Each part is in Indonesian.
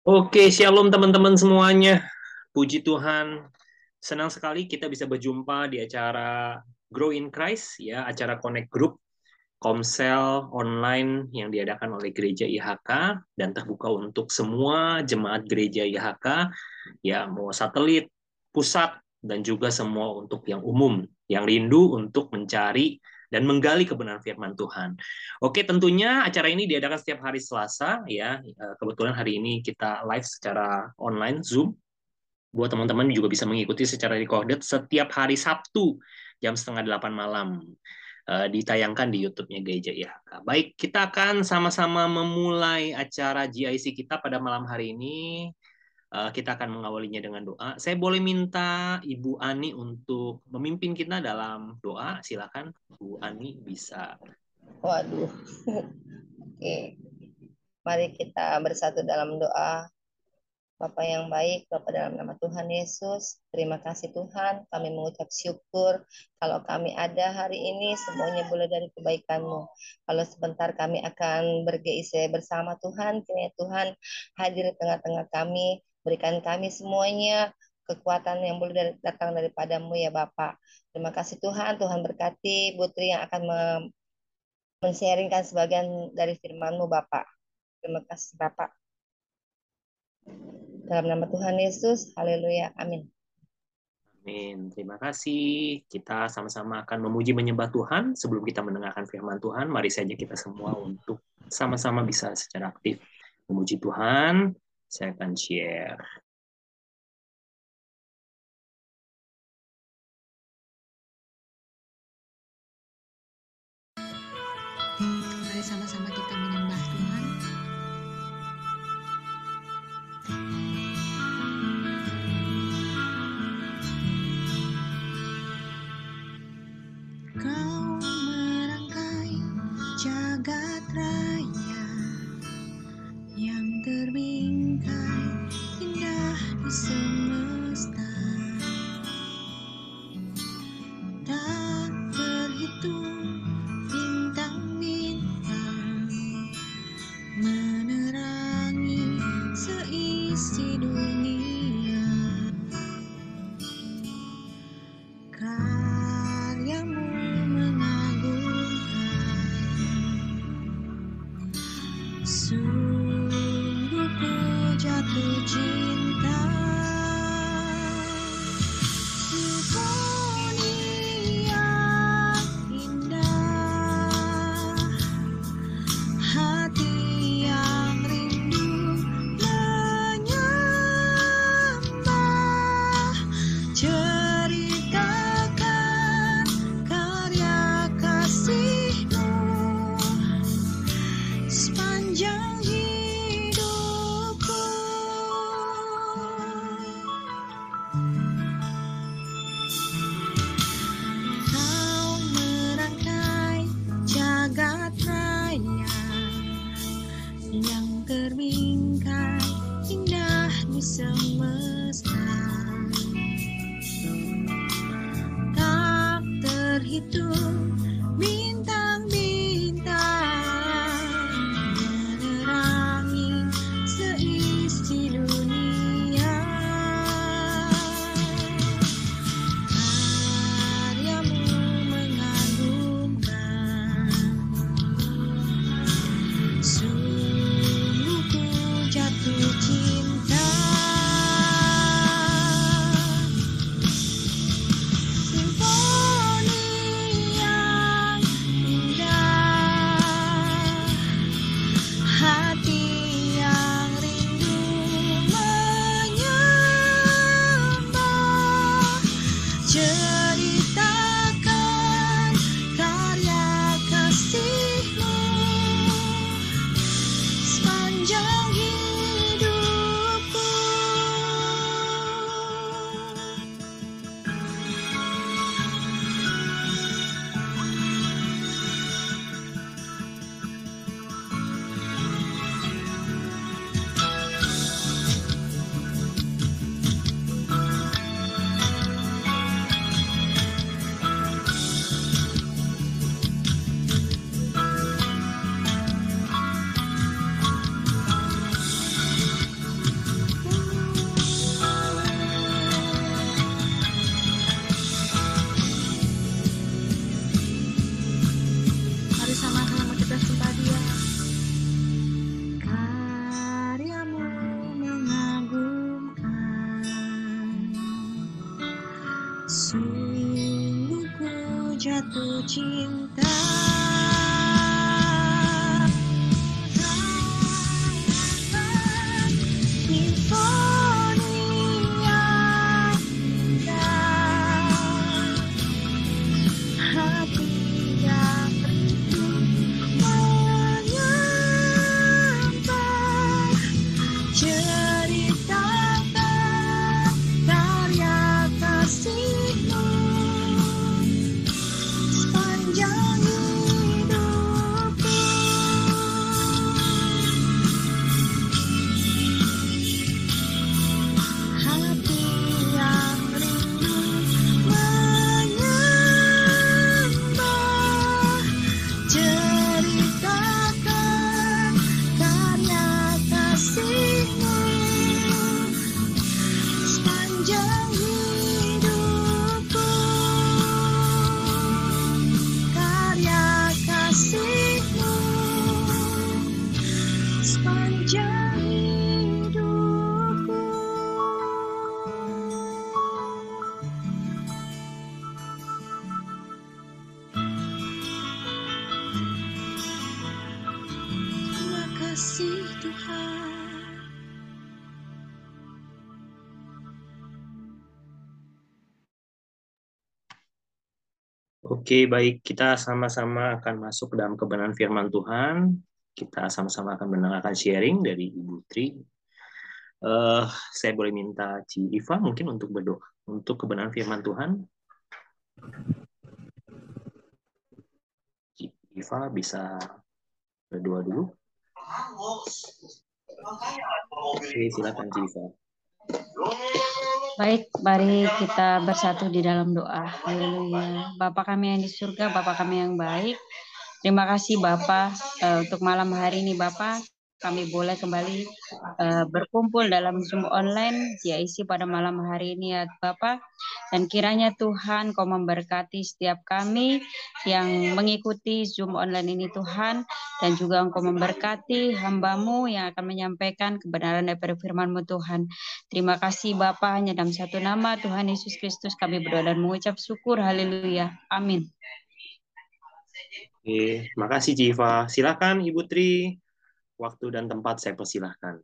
Oke, shalom teman-teman semuanya. Puji Tuhan, senang sekali kita bisa berjumpa di acara Grow in Christ, ya, acara Connect Group, Komsel online yang diadakan oleh Gereja IHK dan terbuka untuk semua jemaat Gereja IHK, ya, mau satelit, pusat, dan juga semua untuk yang umum, yang rindu untuk mencari dan menggali kebenaran firman Tuhan. Oke, tentunya acara ini diadakan setiap hari Selasa, ya. Kebetulan hari ini kita live secara online Zoom. Buat teman-teman juga bisa mengikuti secara recorded setiap hari Sabtu jam setengah 8 malam. Ditayangkan di YouTube-nya Gereja IHK. Baik, kita akan sama-sama memulai acara GIC kita pada malam hari ini. Kita akan mengawalinya dengan doa. Saya boleh minta Ibu Ani untuk memimpin kita dalam doa. Silakan, Bu Ani bisa. Waduh. Oke. Mari kita bersatu dalam doa. Bapa yang baik, Bapa dalam nama Tuhan Yesus, terima kasih Tuhan, kami mengucap syukur kalau kami ada hari ini, semuanya boleh dari kebaikan-Mu. Kalau sebentar kami akan ber-GIC bersama Tuhan, kiranya Tuhan hadir di tengah-tengah kami, berikan kami semuanya kekuatan yang boleh datang daripada-Mu ya Bapak. Terima kasih Tuhan, Tuhan berkati Putri yang akan men-sharingkan sebagian dari firman-Mu Bapak. Terima kasih Bapak. Dalam nama Tuhan Yesus, haleluya, amin. Amin. Terima kasih. Kita sama-sama akan memuji menyembah Tuhan. Sebelum kita mendengarkan firman Tuhan, mari saja kita semua untuk sama-sama bisa secara aktif memuji Tuhan. Saya akan share. Mari sama-sama kita menyembah Tuhan. Kau merangkai jagat raya yang terbingkai indah di semesta, tak terhitung bintang-bintang menerangi seisi dunia. Karyamu mengagumkan, sungguh ku jatuh cinta. Simfoni yang indah, hati yang rindu menyembah. Ceritakan karya kasih-Mu sepanjang hidupku. Kau merangkai jagat raya yang terbingkai indah di semesta, tak terhitung bintang-bintang menerangi seisi dunia. Karyamu mengagumkan, sungguh ku jatuh cinta. Simfoni yang indah, hati yang rindu menyembah. Ceritakan karya kasih-Mu sepanjang hidupku. jatuh cinta. Simfonia indah, hati yang rindu menyembah, ceritakan karya kasih-Mu sepanjang hidupku. Hati yang rindu menyembah, ceritakan karya kasih-Mu sepanjang hidupku. Karya kasih-Mu sepanjang hidupku. Terima kasih Tuhan. Oke, baik. Kita sama-sama akan masuk ke dalam kebenaran firman Tuhan. Kita sama-sama akan mendengarkan sharing dari Ibu Tri. Saya boleh minta Ci Iva mungkin untuk berdoa untuk kebenaran firman Tuhan. Ci Iva bisa berdoa dulu. Oke, silakan Ci Iva. Baik, mari kita bersatu di dalam doa. Haleluya. Bapa kami yang di surga, Bapa kami yang baik. Terima kasih Bapa untuk malam hari ini Bapa. Kami boleh kembali berkumpul dalam Zoom online GIC pada malam hari ini ya Bapa. Dan kiranya Tuhan Kau memberkati setiap kami yang mengikuti Zoom online ini Tuhan. Dan juga Engkau memberkati hamba-Mu yang akan menyampaikan kebenaran daripada firman-Mu Tuhan. Terima kasih Bapa, hanya dalam satu nama Tuhan Yesus Kristus kami berdoa dan mengucap syukur. Haleluya. Amin. Oke, makasih Ci Iva. Silakan Ibu Tri. Waktu dan tempat saya persilahkan.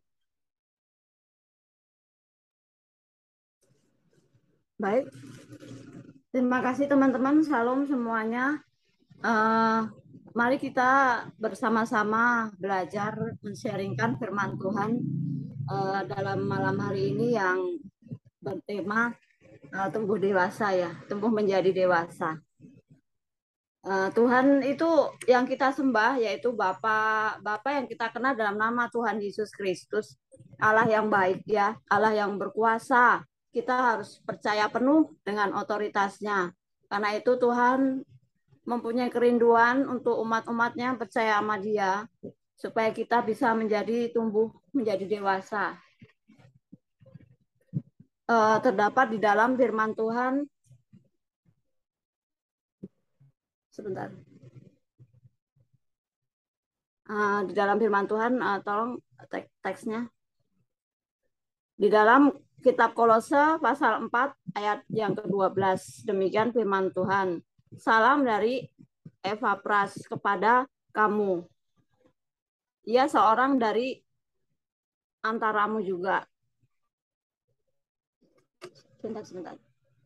Baik, terima kasih teman-teman. Shalom semuanya. Mari kita bersama-sama belajar men-sharingkan firman Tuhan dalam malam hari ini yang bertema tumbuh dewasa ya, tumbuh menjadi dewasa. Tuhan itu yang kita sembah yaitu Bapa yang kita kenal dalam nama Tuhan Yesus Kristus, Allah yang baik ya, Allah yang berkuasa. Kita harus percaya penuh dengan otoritasnya. Karena itu Tuhan mempunyai kerinduan untuk umat-umatnya percaya sama Dia supaya kita bisa tumbuh menjadi dewasa. Terdapat di dalam firman Tuhan. Sebentar. Di dalam firman Tuhan, tolong teksnya. Di dalam kitab Kolose pasal 4 ayat yang ke-12. Demikian firman Tuhan. Salam dari Epafras kepada kamu. Ia seorang dari antaramu juga. Sebentar.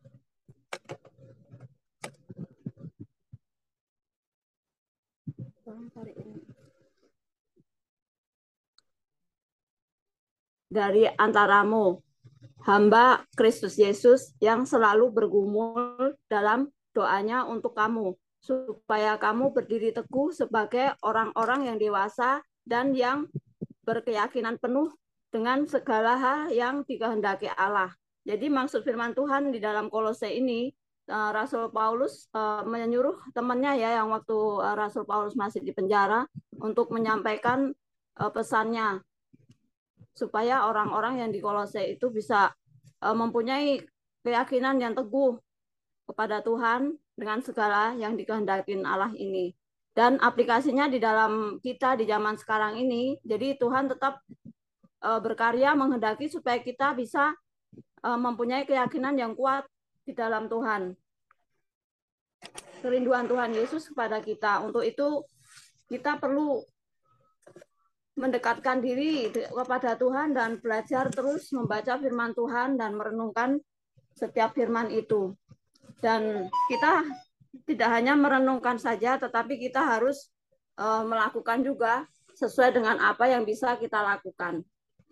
Dari antaramu, hamba Kristus Yesus yang selalu bergumul dalam doanya untuk kamu, supaya kamu berdiri teguh sebagai orang-orang yang dewasa dan yang berkeyakinan penuh dengan segala hal yang dikehendaki Allah. Jadi maksud firman Tuhan di dalam Kolose ini, Rasul Paulus menyuruh temannya ya yang waktu Rasul Paulus masih di penjara untuk menyampaikan pesannya supaya orang-orang yang di Kolose itu bisa mempunyai keyakinan yang teguh kepada Tuhan dengan segala yang dikehendaki Allah ini. Dan aplikasinya di dalam kita di zaman sekarang ini, jadi Tuhan tetap berkarya menghendaki supaya kita bisa mempunyai keyakinan yang kuat di dalam Tuhan. kerinduan Tuhan Yesus kepada kita. Untuk itu kita perlu mendekatkan diri kepada Tuhan dan belajar terus membaca firman Tuhan dan merenungkan setiap firman itu. Dan kita tidak hanya merenungkan saja, tetapi kita harus melakukan juga sesuai dengan apa yang bisa kita lakukan.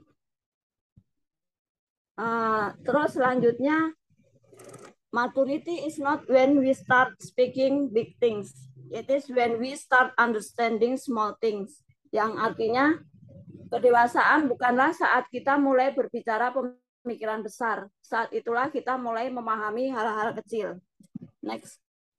Terus selanjutnya, maturity is not when we start speaking big things. It is when we start understanding small things. Yang artinya kedewasaan bukanlah saat kita mulai berbicara pemikiran besar. Saat itulah kita mulai memahami hal-hal kecil. Next.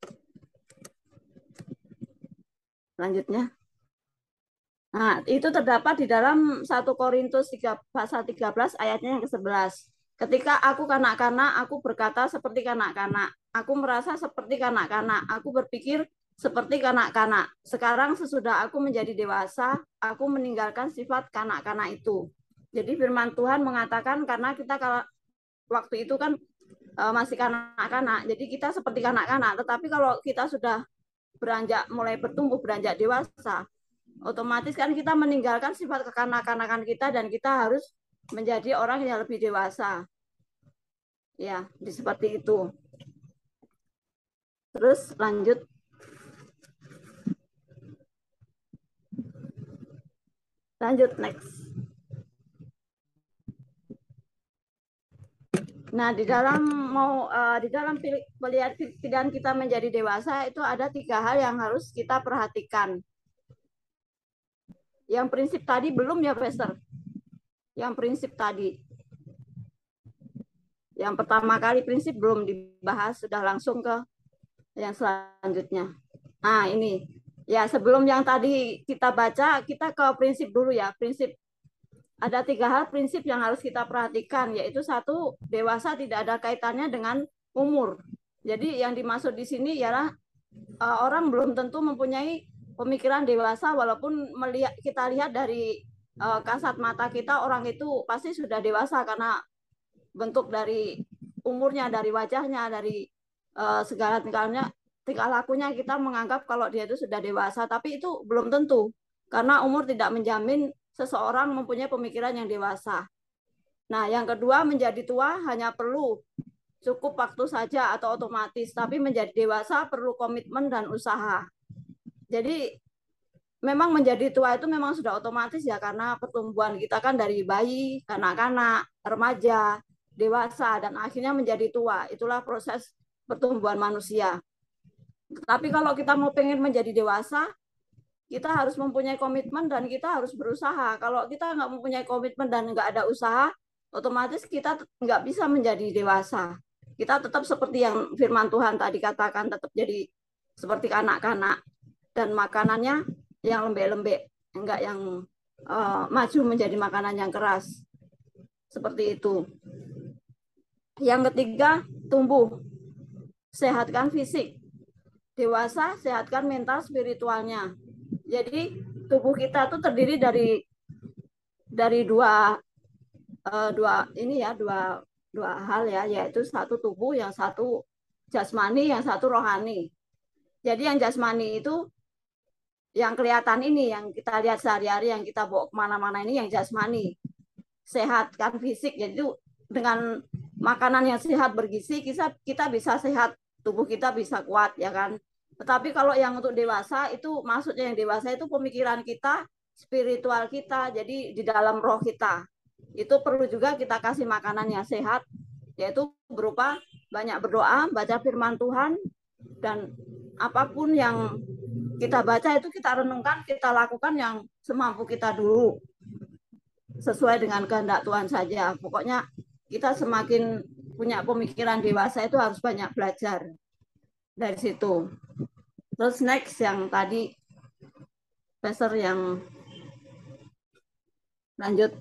Selanjutnya. Nah, itu terdapat di dalam 1 Korintus 3, pasal 13 ayatnya yang ke-11. Ketika aku kanak-kanak, aku berkata seperti kanak-kanak. Aku merasa seperti kanak-kanak. Aku berpikir seperti kanak-kanak. Sekarang sesudah aku menjadi dewasa, aku meninggalkan sifat kanak-kanak itu. Jadi firman Tuhan mengatakan karena kita kalau waktu itu kan masih kanak-kanak, jadi kita seperti kanak-kanak. Tetapi kalau kita sudah beranjak mulai bertumbuh, beranjak dewasa, otomatis kan kita meninggalkan sifat kekanak-kanakan kita dan kita harus menjadi orang yang lebih dewasa. Ya, seperti itu. Terus lanjut. Lanjut next. Nah, di dalam pilihan kita menjadi dewasa itu ada 3 hal yang harus kita perhatikan. Yang prinsip tadi belum ya, Pastor? Yang prinsip tadi. Yang pertama kali prinsip belum dibahas, sudah langsung ke yang selanjutnya. Nah, ini. Ya, sebelum yang tadi kita baca, kita ke prinsip dulu ya. Prinsip, ada 3 hal prinsip yang harus kita perhatikan, yaitu 1, dewasa tidak ada kaitannya dengan umur. Jadi yang dimaksud di sini ialah orang belum tentu mempunyai pemikiran dewasa, walaupun kita lihat dari kasat mata kita, orang itu pasti sudah dewasa karena bentuk dari umurnya, dari wajahnya, dari segala tingkah lakunya kita menganggap kalau dia itu sudah dewasa, tapi itu belum tentu karena umur tidak menjamin seseorang mempunyai pemikiran yang dewasa. Nah, yang kedua, menjadi tua hanya perlu cukup waktu saja atau otomatis, tapi menjadi dewasa perlu komitmen dan usaha. Jadi memang menjadi tua itu memang sudah otomatis ya, karena pertumbuhan kita kan dari bayi, kanak-kanak, remaja, dewasa, dan akhirnya menjadi tua. Itulah proses pertumbuhan manusia. Tapi kalau kita mau pengen menjadi dewasa, kita harus mempunyai komitmen dan kita harus berusaha. Kalau kita nggak mempunyai komitmen dan nggak ada usaha, otomatis kita nggak bisa menjadi dewasa. Kita tetap seperti yang firman Tuhan tadi katakan, tetap jadi seperti kanak-kanak. Dan makanannya yang lembek-lembek, enggak yang maju menjadi makanan yang keras. Seperti itu. Yang ketiga, tumbuh. Sehatkan fisik. Dewasa, sehatkan mental spiritualnya. Jadi tubuh kita tuh terdiri dari dua hal ya, yaitu 1 tubuh, yang 1 jasmani, yang 1 rohani. Jadi yang jasmani itu yang kelihatan ini, yang kita lihat sehari-hari, yang kita bawa kemana-mana ini yang jasmani. Sehatkan fisik, jadi dengan makanan yang sehat bergizi kita bisa sehat, tubuh kita bisa kuat ya kan. Tetapi kalau yang untuk dewasa itu, maksudnya yang dewasa itu pemikiran kita, spiritual kita, jadi di dalam roh kita. Itu perlu juga kita kasih makanan yang sehat, yaitu berupa banyak berdoa, baca firman Tuhan, dan apapun yang kita baca itu kita renungkan, kita lakukan yang semampu kita dulu. Sesuai dengan kehendak Tuhan saja. Pokoknya kita semakin punya pemikiran dewasa itu harus banyak belajar dari situ. Terus next yang tadi Pastor yang lanjut.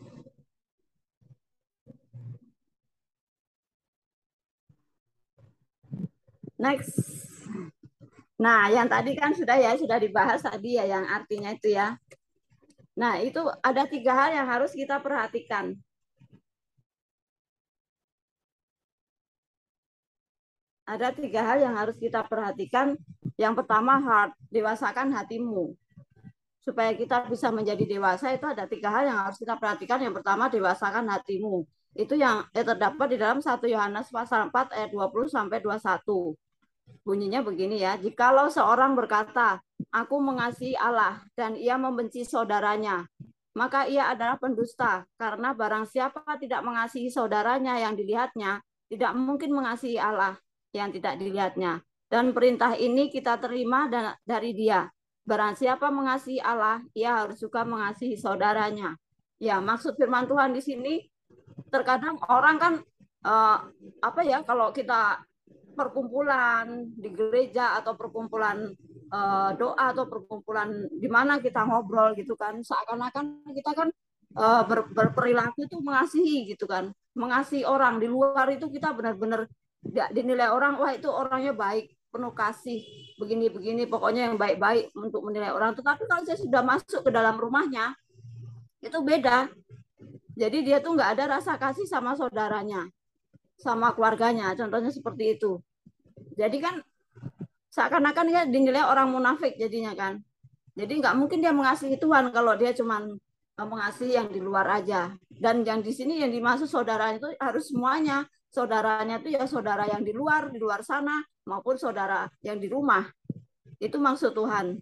Next. Nah, yang tadi kan sudah dibahas tadi ya, yang artinya itu ya. Nah, itu ada 3 hal yang harus kita perhatikan. Ada 3 hal yang harus kita perhatikan. Yang pertama, heart, dewasakan hatimu. Supaya kita bisa menjadi dewasa itu ada 3 hal yang harus kita perhatikan. Yang pertama, dewasakan hatimu. Itu yang terdapat di dalam 1 Yohanes pasal 4 ayat 20 sampai 21. Bunyinya begini ya, jikalau seorang berkata, aku mengasihi Allah dan ia membenci saudaranya, maka ia adalah pendusta, karena barang siapa tidak mengasihi saudaranya yang dilihatnya, tidak mungkin mengasihi Allah yang tidak dilihatnya. Dan perintah ini kita terima dari Dia. Barang siapa mengasihi Allah, ia harus juga mengasihi saudaranya. Ya, maksud firman Tuhan di sini, terkadang orang kan kalau kita perkumpulan di gereja atau perkumpulan doa atau perkumpulan di mana kita ngobrol gitu kan, seakan-akan kita kan berperilaku itu mengasihi gitu kan, mengasihi orang. Di luar itu kita benar-benar dinilai orang, wah itu orangnya baik, penuh kasih, begini-begini, pokoknya yang baik-baik untuk menilai orang. Tetapi kalau saya sudah masuk ke dalam rumahnya, itu beda. Jadi dia tuh nggak ada rasa kasih sama saudaranya, sama keluarganya, contohnya seperti itu. Jadi kan seakan-akan dia dinilai orang munafik jadinya kan. Jadi nggak mungkin dia mengasihi Tuhan kalau dia cuma mengasihi yang di luar aja. Dan yang di sini yang dimaksud saudara itu harus semuanya. Saudaranya itu ya saudara yang di luar sana, maupun saudara yang di rumah. Itu maksud Tuhan.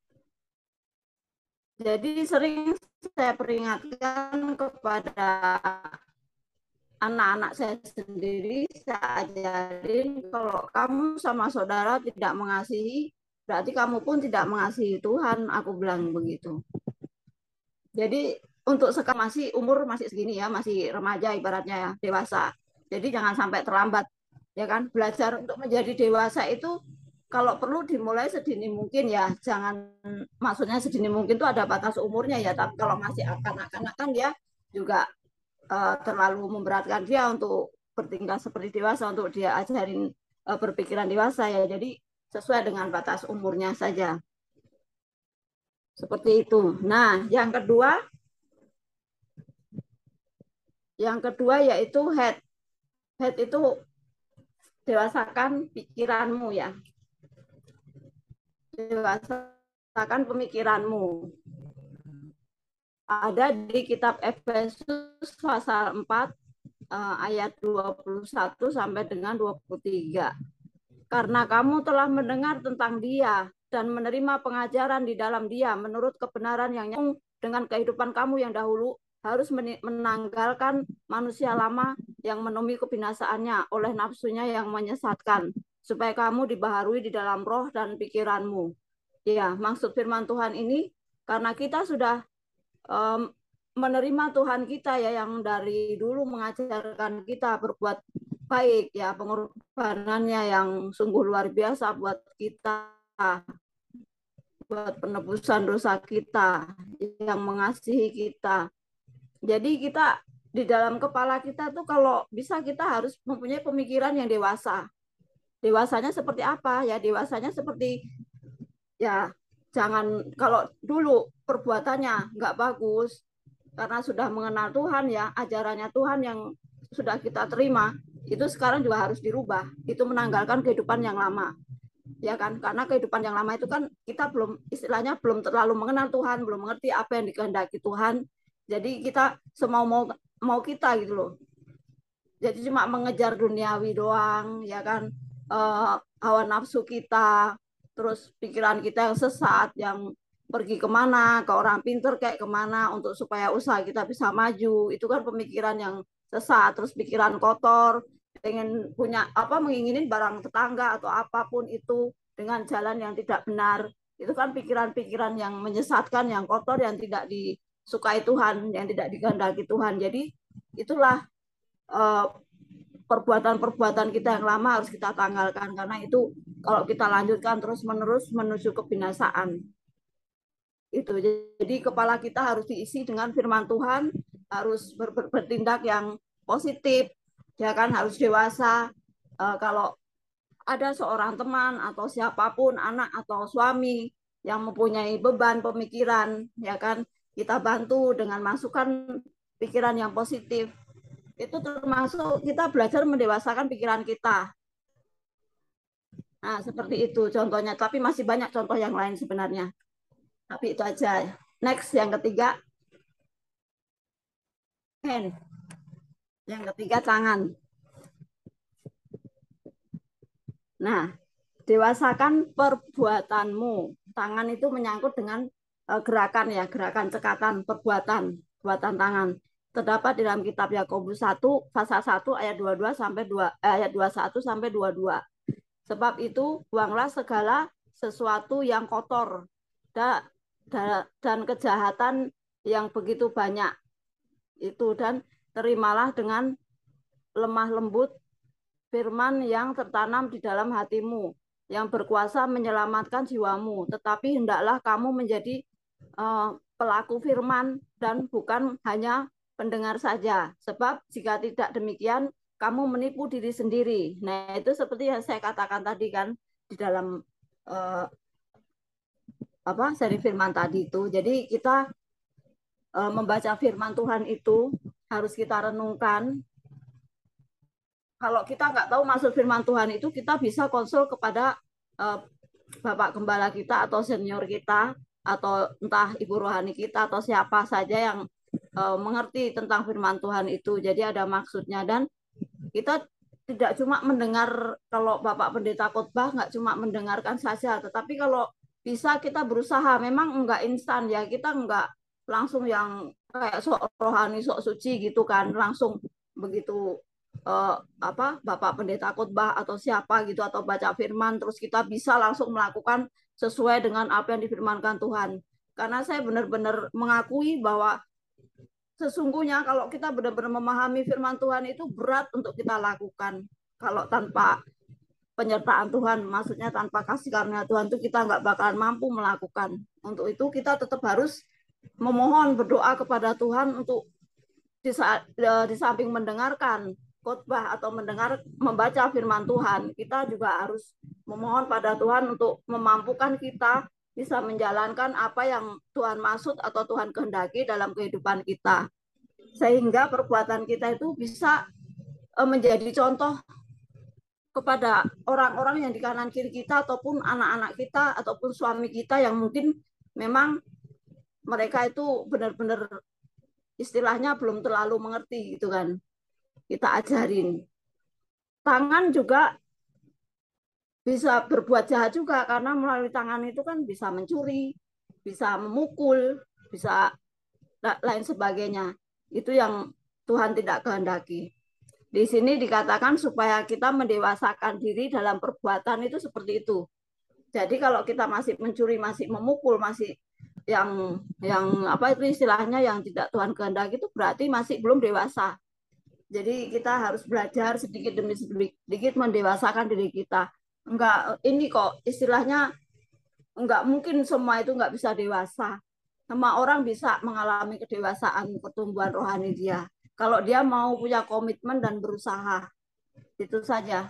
Jadi sering saya peringatkan kepada anak-anak saya sendiri, saya ajarin kalau kamu sama saudara tidak mengasihi, berarti kamu pun tidak mengasihi Tuhan, aku bilang begitu. Jadi untuk sekarang masih umur masih segini ya, masih remaja ibaratnya ya, dewasa. Jadi jangan sampai terlambat, ya kan? Belajar untuk menjadi dewasa itu kalau perlu dimulai sedini mungkin ya, jangan, maksudnya sedini mungkin itu ada batas umurnya ya, tapi kalau masih kanak-kanak kan dia juga terlalu memberatkan dia untuk bertingkah seperti dewasa, untuk dia ajarin berpikiran dewasa ya. Jadi sesuai dengan batas umurnya saja. Seperti itu. Nah, yang kedua yaitu head. Head itu dewasakan pikiranmu ya. Dewasakan pemikiranmu. Ada di kitab Efesus pasal 4 ayat 21 sampai dengan 23. Karena kamu telah mendengar tentang Dia dan menerima pengajaran di dalam Dia menurut kebenaran yang nyambung dengan kehidupan kamu yang dahulu, harus menanggalkan manusia lama yang menemui kebinasaannya oleh nafsunya yang menyesatkan, supaya kamu dibaharui di dalam roh dan pikiranmu. Ya, maksud firman Tuhan ini karena kita sudah menerima Tuhan kita ya, yang dari dulu mengajarkan kita berbuat baik ya, pengorbanannya yang sungguh luar biasa buat kita, buat penebusan dosa kita, yang mengasihi kita. Jadi kita di dalam kepala kita tuh kalau bisa kita harus mempunyai pemikiran yang dewasa. Dewasanya seperti apa ya? Dewasanya seperti ya, jangan kalau dulu perbuatannya nggak bagus karena sudah mengenal Tuhan ya, ajarannya Tuhan yang sudah kita terima, itu sekarang juga harus dirubah. Itu menanggalkan kehidupan yang lama. Ya kan? Karena kehidupan yang lama itu kan kita belum, istilahnya belum terlalu mengenal Tuhan, belum mengerti apa yang dikehendaki Tuhan. Jadi kita mau kita gitu loh. Jadi cuma mengejar duniawi doang, ya kan? Hawa nafsu kita, terus pikiran kita yang sesat, yang pergi kemana, ke orang pintar kayak kemana, untuk supaya usaha kita bisa maju. Itu kan pemikiran yang sesat. Terus pikiran kotor, pengen punya apa, menginginin barang tetangga atau apapun itu dengan jalan yang tidak benar. Itu kan pikiran-pikiran yang menyesatkan, yang kotor, yang tidak disukai Tuhan, yang tidak dikehendaki Tuhan. Jadi itulah perbuatan-perbuatan kita yang lama harus kita tanggalkan, karena itu kalau kita lanjutkan terus-menerus menuju kebinasaan. Itu. Jadi kepala kita harus diisi dengan firman Tuhan, harus bertindak yang positif, ya kan, harus dewasa. Kalau ada seorang teman atau siapapun, anak atau suami yang mempunyai beban pemikiran, ya kan, kita bantu dengan masukan pikiran yang positif. Itu termasuk kita belajar mendewasakan pikiran kita. Nah, seperti itu contohnya. Tapi masih banyak contoh yang lain sebenarnya. Tapi itu aja. Next, yang ketiga, hand. Yang ketiga, tangan. Nah, dewasakan perbuatanmu. Tangan itu menyangkut dengan gerakan ya, gerakan cekatan, perbuatan tangan. Terdapat di dalam kitab Yakobus 1 pasal 1 ayat 22 sampai 2 ayat 21 sampai 22. Sebab itu buanglah segala sesuatu yang kotor dan kejahatan yang begitu banyak itu, dan terimalah dengan lemah lembut firman yang tertanam di dalam hatimu, yang berkuasa menyelamatkan jiwamu. Tetapi hendaklah kamu menjadi pelaku firman dan bukan hanya pendengar saja. Sebab jika tidak demikian, kamu menipu diri sendiri. Nah, itu seperti yang saya katakan tadi kan di dalam seri firman tadi itu. Jadi kita membaca firman Tuhan itu harus kita renungkan. Kalau kita nggak tahu maksud firman Tuhan itu, kita bisa konsul kepada Bapak Gembala kita atau senior kita, atau entah ibu rohani kita atau siapa saja yang mengerti tentang firman Tuhan itu. Jadi ada maksudnya, dan kita tidak cuma mendengar. Kalau Bapak Pendeta khotbah nggak cuma mendengarkan saja, tetapi kalau bisa kita berusaha. Memang enggak instan ya, kita enggak langsung yang kayak sok rohani, sok suci gitu kan, langsung begitu Bapak Pendeta khotbah atau siapa gitu, atau baca firman terus kita bisa langsung melakukan sesuai dengan apa yang difirmankan Tuhan. Karena saya benar-benar mengakui bahwa sesungguhnya kalau kita benar-benar memahami firman Tuhan itu berat untuk kita lakukan. Kalau tanpa penyertaan Tuhan, maksudnya tanpa kasih karunia Tuhan, itu kita nggak bakalan mampu melakukan. Untuk itu kita tetap harus memohon, berdoa kepada Tuhan untuk di samping mendengarkan khotbah atau membaca firman Tuhan, kita juga harus memohon pada Tuhan untuk memampukan kita bisa menjalankan apa yang Tuhan maksud atau Tuhan kehendaki dalam kehidupan kita, sehingga perbuatan kita itu bisa menjadi contoh kepada orang-orang yang di kanan kiri kita, ataupun anak-anak kita, ataupun suami kita yang mungkin memang mereka itu benar-benar istilahnya belum terlalu mengerti gitu kan. Kita ajarin. Tangan juga bisa berbuat jahat juga, karena melalui tangan itu kan bisa mencuri, bisa memukul, bisa lain sebagainya. Itu yang Tuhan tidak kehendaki. Di sini dikatakan supaya kita mendewasakan diri dalam perbuatan itu seperti itu. Jadi kalau kita masih mencuri, masih memukul, masih yang apa itu istilahnya yang tidak Tuhan kehendaki, itu berarti masih belum dewasa. Jadi kita harus belajar sedikit demi sedikit mendewasakan diri kita. Enggak, ini kok istilahnya enggak mungkin semua itu enggak bisa dewasa. Semua orang bisa mengalami kedewasaan, pertumbuhan rohani dia. Kalau dia mau punya komitmen dan berusaha. Itu saja.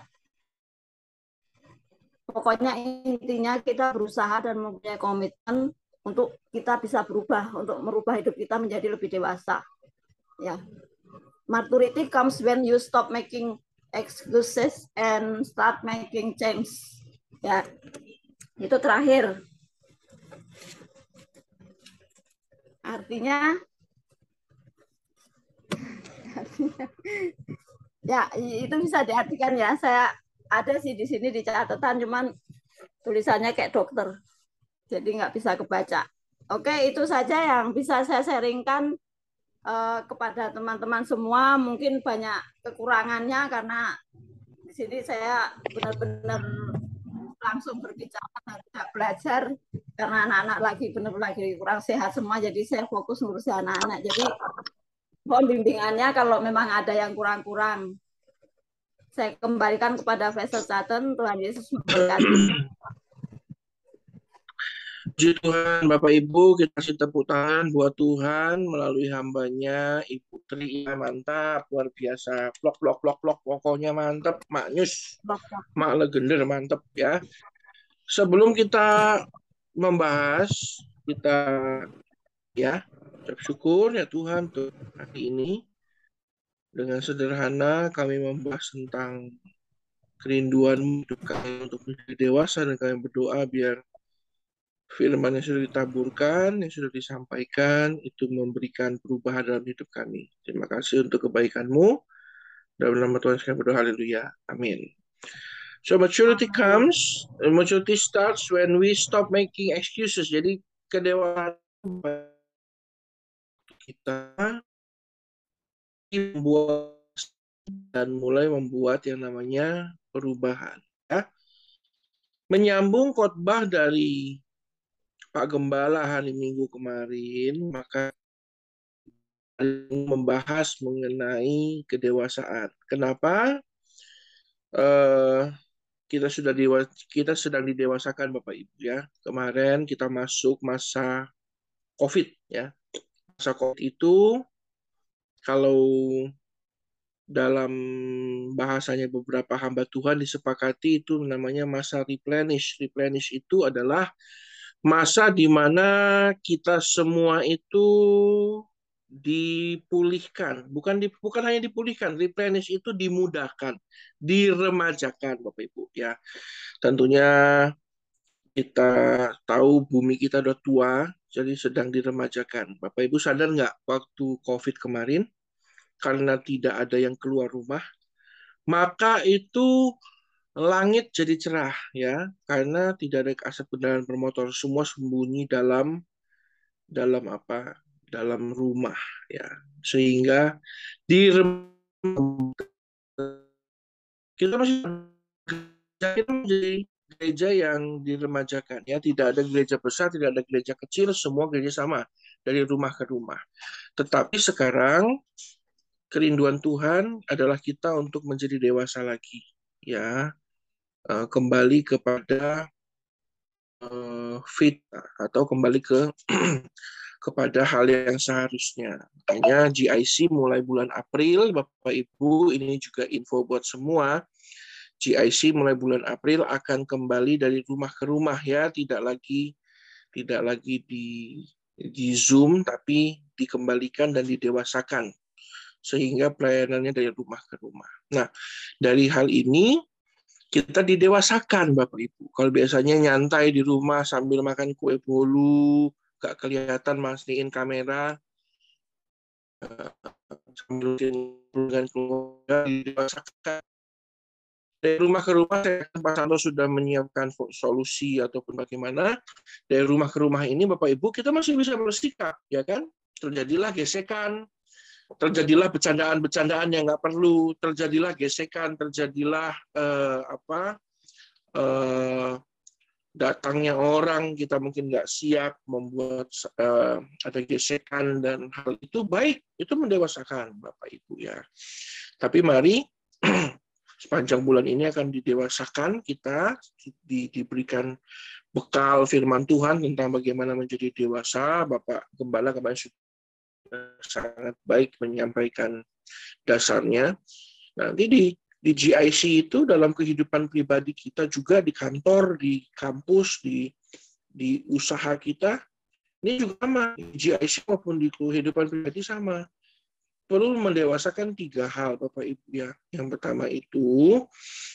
Pokoknya intinya kita berusaha dan mempunyai komitmen untuk kita bisa berubah, untuk merubah hidup kita menjadi lebih dewasa. Ya. Maturity comes when you stop making excuses and start making change. Ya, itu terakhir. Artinya, ya itu bisa diartikan ya. Saya ada sih di sini di catatan, cuman tulisannya kayak dokter, jadi nggak bisa kebaca. Oke, itu saja yang bisa saya sharingkan kepada teman-teman semua. Mungkin banyak kekurangannya karena di sini saya benar-benar langsung berbicara, tidak belajar karena anak-anak lagi kurang sehat semua, jadi saya fokus ngurusi anak-anak. Jadi mohon bimbingannya kalau memang ada yang kurang-kurang. Saya kembalikan kepada Vessel Sutton. Tuhan Yesus memberkati. Puji Tuhan, Bapak Ibu, kita kasih tepuk tangan buat Tuhan melalui hambanya Ibu Tri. Mantap, luar biasa. Plok, pokoknya mantap. Mak Nyus, Mak Legender, mantap ya. Sebelum kita membahas, kita ya bersyukur ya Tuhan untuk hari ini. Dengan sederhana kami membahas tentang kerinduan hidup kami untuk menjadi dewasa, dan kami berdoa biar firman yang sudah ditaburkan, yang sudah disampaikan, itu memberikan perubahan dalam hidup kami. Terima kasih untuk kebaikan-Mu. Dalam nama Tuhan kami berdoa, haleluya. Amin. So maturity comes, maturity starts when we stop making excuses. Jadi kedewasaan kita membuat dan mulai membuat yang namanya perubahan. Ya. Menyambung khotbah dari Pak Gembala hari Minggu kemarin, maka membahas mengenai kedewasaan. Kenapa? Kita sedang didewasakan Bapak Ibu ya. Kemarin kita masuk masa COVID ya. Masa COVID itu kalau dalam bahasanya beberapa hamba Tuhan disepakati itu namanya masa replenish. Replenish itu adalah masa di mana kita semua itu dipulihkan, bukan hanya dipulihkan, replenish itu dimudahkan, diremajakan Bapak Ibu ya. Tentunya kita tahu bumi kita udah tua, jadi sedang diremajakan. Bapak Ibu sadar nggak waktu COVID kemarin, karena tidak ada yang keluar rumah, maka itu langit jadi cerah ya, karena tidak ada asap kendaraan bermotor, semua sembunyi dalam apa? Dalam rumah ya, sehingga kita masih menjadi gereja yang diremajakan ya, tidak ada gereja besar, tidak ada gereja kecil, semua gereja sama dari rumah ke rumah. Tetapi sekarang kerinduan Tuhan adalah kita untuk menjadi dewasa lagi ya, kembali kepada fit atau kembali kepada hal yang seharusnya. Makanya GIC mulai bulan April, Bapak Ibu, ini juga info buat semua. GIC mulai bulan April akan kembali dari rumah ke rumah ya, tidak lagi di Zoom, tapi dikembalikan dan didewasakan sehingga pelayanannya dari rumah ke rumah. Nah, dari hal ini kita didewasakan Bapak Ibu. Kalau biasanya nyantai di rumah sambil makan kue bolu, gak kelihatan mastiin kamera, sambil dengan keluarga, didewasakan. Dari rumah ke rumah, Pak Santo sudah menyiapkan solusi ataupun bagaimana. Dari rumah ke rumah ini, Bapak Ibu, kita masih bisa bersikap, ya kan? Terjadilah gesekan, terjadilah bercandaan-bercandaan yang nggak perlu, terjadilah gesekan, terjadilah datangnya orang, kita mungkin nggak siap, membuat ada gesekan, dan hal itu baik, itu mendewasakan Bapak Ibu ya. Tapi mari sepanjang bulan ini akan didewasakan, kita diberikan bekal firman Tuhan tentang bagaimana menjadi dewasa. Bapak Gembala kemarin sudah sangat baik menyampaikan dasarnya. Nanti di GIC itu dalam kehidupan pribadi kita juga, di kantor, di kampus, di usaha kita, ini juga sama. Di GIC maupun di kehidupan pribadi sama. Perlu mendewasakan 3 hal Bapak Ibu ya. Yang pertama itu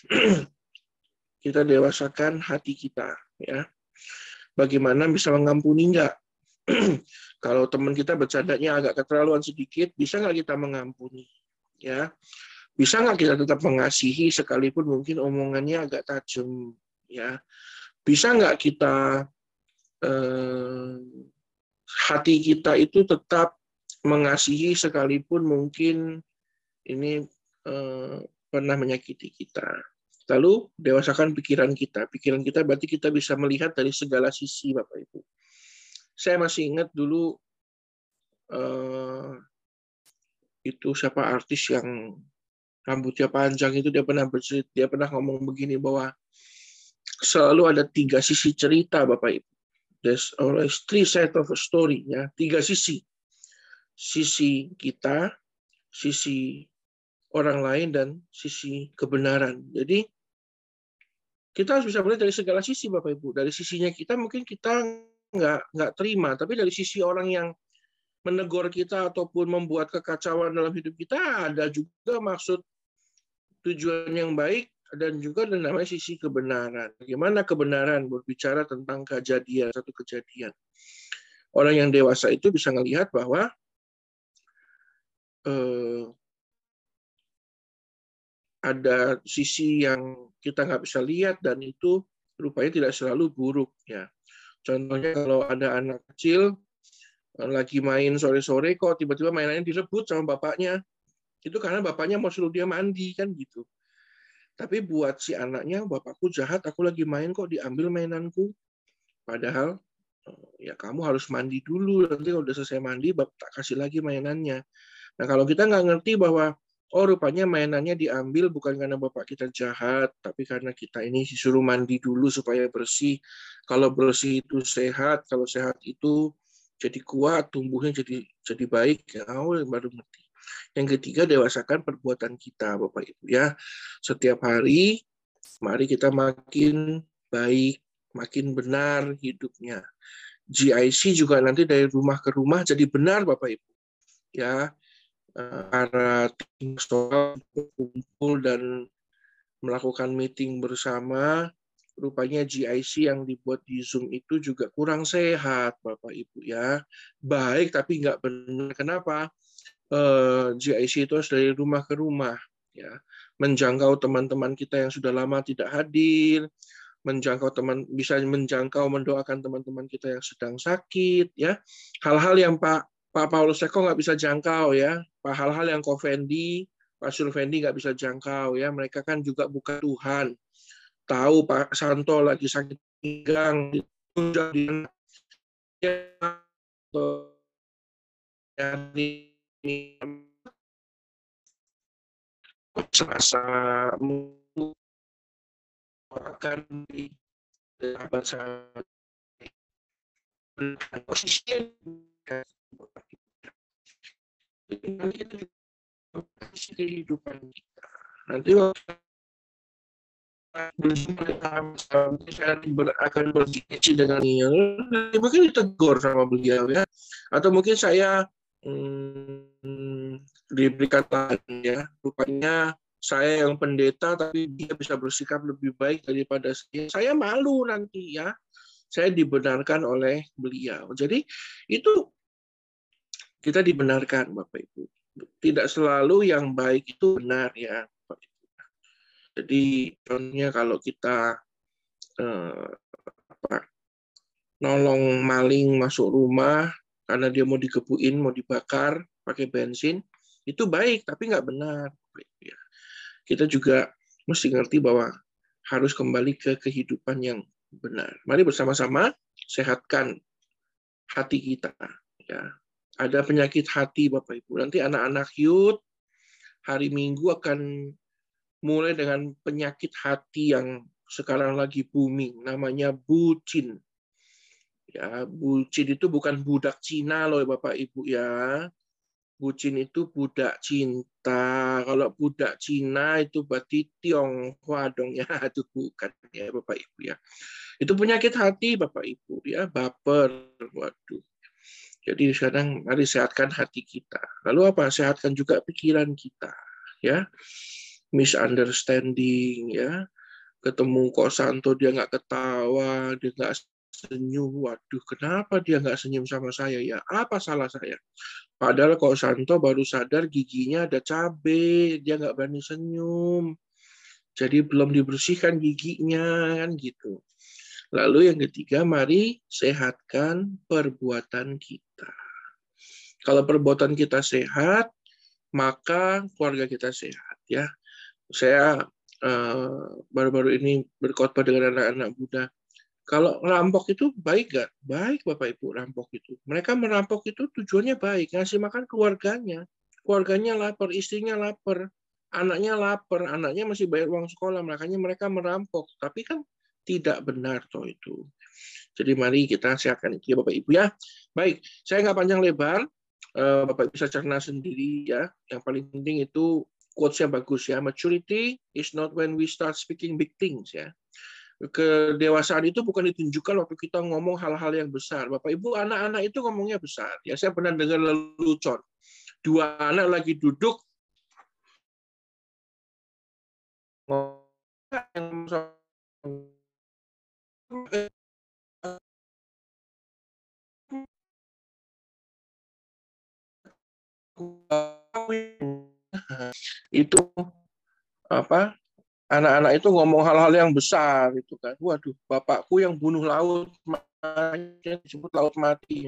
kita dewasakan hati kita ya. Bagaimana bisa mengampuni enggak? Kalau teman kita bercandanya agak keterlaluan sedikit, bisa nggak kita mengampuni ya? Bisa nggak kita tetap mengasihi sekalipun mungkin omongannya agak tajam ya? Bisa nggak kita hati kita itu tetap mengasihi sekalipun mungkin ini pernah menyakiti kita. Lalu dewasakan pikiran kita. Pikiran kita berarti kita bisa melihat dari segala sisi Bapak Ibu. Saya masih ingat dulu itu siapa artis yang rambutnya panjang itu, dia pernah ngomong begini bahwa selalu ada 3 sisi cerita Bapak Ibu. There's always 3 sides of a story ya, 3 sisi. Sisi kita, sisi orang lain, dan sisi kebenaran. Jadi kita harus bisa melihat dari segala sisi Bapak Ibu. Dari sisinya kita mungkin kita nggak terima, tapi dari sisi orang yang menegur kita ataupun membuat kekacauan dalam hidup kita, ada juga maksud tujuan yang baik, dan juga ada namanya sisi kebenaran. Bagaimana kebenaran berbicara tentang kejadian, satu kejadian. Orang yang dewasa itu bisa melihat bahwa ada sisi yang kita nggak bisa lihat dan itu rupanya tidak selalu buruk ya. Contohnya kalau ada anak kecil lagi main sore-sore kok tiba-tiba mainannya direbut sama bapaknya, itu karena bapaknya mau suruh dia mandi kan gitu. Tapi buat si anaknya, bapakku jahat, aku lagi main kok diambil mainanku. Padahal ya kamu harus mandi dulu, nanti kalau udah selesai mandi bapak tak kasih lagi mainannya. Nah kalau kita nggak ngerti bahwa oh rupanya mainannya diambil bukan karena bapak kita jahat, tapi karena kita ini disuruh mandi dulu supaya bersih. Kalau bersih itu sehat, kalau sehat itu jadi kuat, tumbuhnya jadi baik, ya baru ngerti. Yang ketiga, dewasakan perbuatan kita, Bapak Ibu ya. Setiap hari, mari kita makin baik, makin benar hidupnya. GIC juga nanti dari rumah ke rumah jadi benar, Bapak Ibu. Ya, para tim soal berkumpul dan melakukan meeting bersama, rupanya GIC yang dibuat di Zoom itu juga kurang sehat, Bapak Ibu ya. Baik tapi nggak benar. Kenapa? GIC itu harus dari rumah ke rumah, ya, menjangkau teman-teman kita yang sudah lama tidak hadir, bisa menjangkau mendoakan teman-teman kita yang sedang sakit, ya, hal-hal yang Pak Paulus Eko nggak bisa jangkau, ya, hal-hal yang Ko Fendi, Pak Survendi nggak bisa jangkau, ya, mereka kan juga bukan Tuhan, tahu Pak Santo lagi sakit pinggang, Selasa akan bahasa posisi kehidupan kita. Nanti saya akan berdiskusi dengan dia, mungkin ditegur sama beliau ya, atau mungkin saya diberikan ya, rupanya saya yang pendeta tapi dia bisa bersikap lebih baik daripada saya. Saya malu nanti ya, saya dibenarkan oleh beliau. Jadi itu kita dibenarkan Bapak Ibu. Tidak selalu yang baik itu benar ya. Jadi contohnya kalau kita nolong maling masuk rumah karena dia mau digebukin, mau dibakar pakai bensin, itu baik tapi nggak benar. Kita juga mesti ngerti bahwa harus kembali ke kehidupan yang benar. Mari bersama-sama sehatkan hati kita. Ya, ada penyakit hati Bapak Ibu. Nanti anak-anak youth hari Minggu akan mulai dengan penyakit hati yang sekarang lagi booming, namanya bucin. Ya, bucin itu bukan budak Cina loh Bapak Ibu ya. Bucin itu budak cinta. Kalau budak Cina itu berarti Tionghoa dong ya, itu bukan ya Bapak Ibu ya. Itu penyakit hati Bapak Ibu ya, baper. Waduh. Jadi sekarang mari sehatkan hati kita. Lalu apa? Sehatkan juga pikiran kita ya. Misunderstanding ya, ketemu Ko Santo dia nggak ketawa, dia nggak senyum, waduh kenapa dia nggak senyum sama saya ya, apa salah saya, padahal Ko Santo baru sadar giginya ada cabai, dia nggak berani senyum, jadi belum dibersihkan giginya kan gitu. Lalu yang ketiga, mari sehatkan perbuatan kita. Kalau perbuatan kita sehat, maka keluarga kita sehat ya. Saya baru-baru ini berkhotbah dengan anak-anak muda. Kalau rampok itu baik nggak? Baik Bapak Ibu, rampok itu. Mereka merampok itu tujuannya baik, ngasih makan keluarganya. Keluarganya lapar, istrinya lapar, anaknya lapar, anaknya masih bayar uang sekolah, makanya mereka merampok. Tapi kan tidak benar toh itu. Jadi mari kita sehatkan itu ya Bapak Ibu ya. Baik, saya nggak panjang lebar. Bapak bisa cerna sendiri ya. Yang paling penting itu quotes-nya bagus ya. Maturity is not when we start speaking big things ya. Kedewasaan itu bukan ditunjukkan waktu kita ngomong hal-hal yang besar. Bapak Ibu, anak-anak itu ngomongnya besar. Ya, saya pernah dengar lelucon. Dua anak lagi duduk itu apa, anak-anak itu ngomong hal-hal yang besar itu kan. Waduh, bapakku yang bunuh laut, makanya disebut laut mati.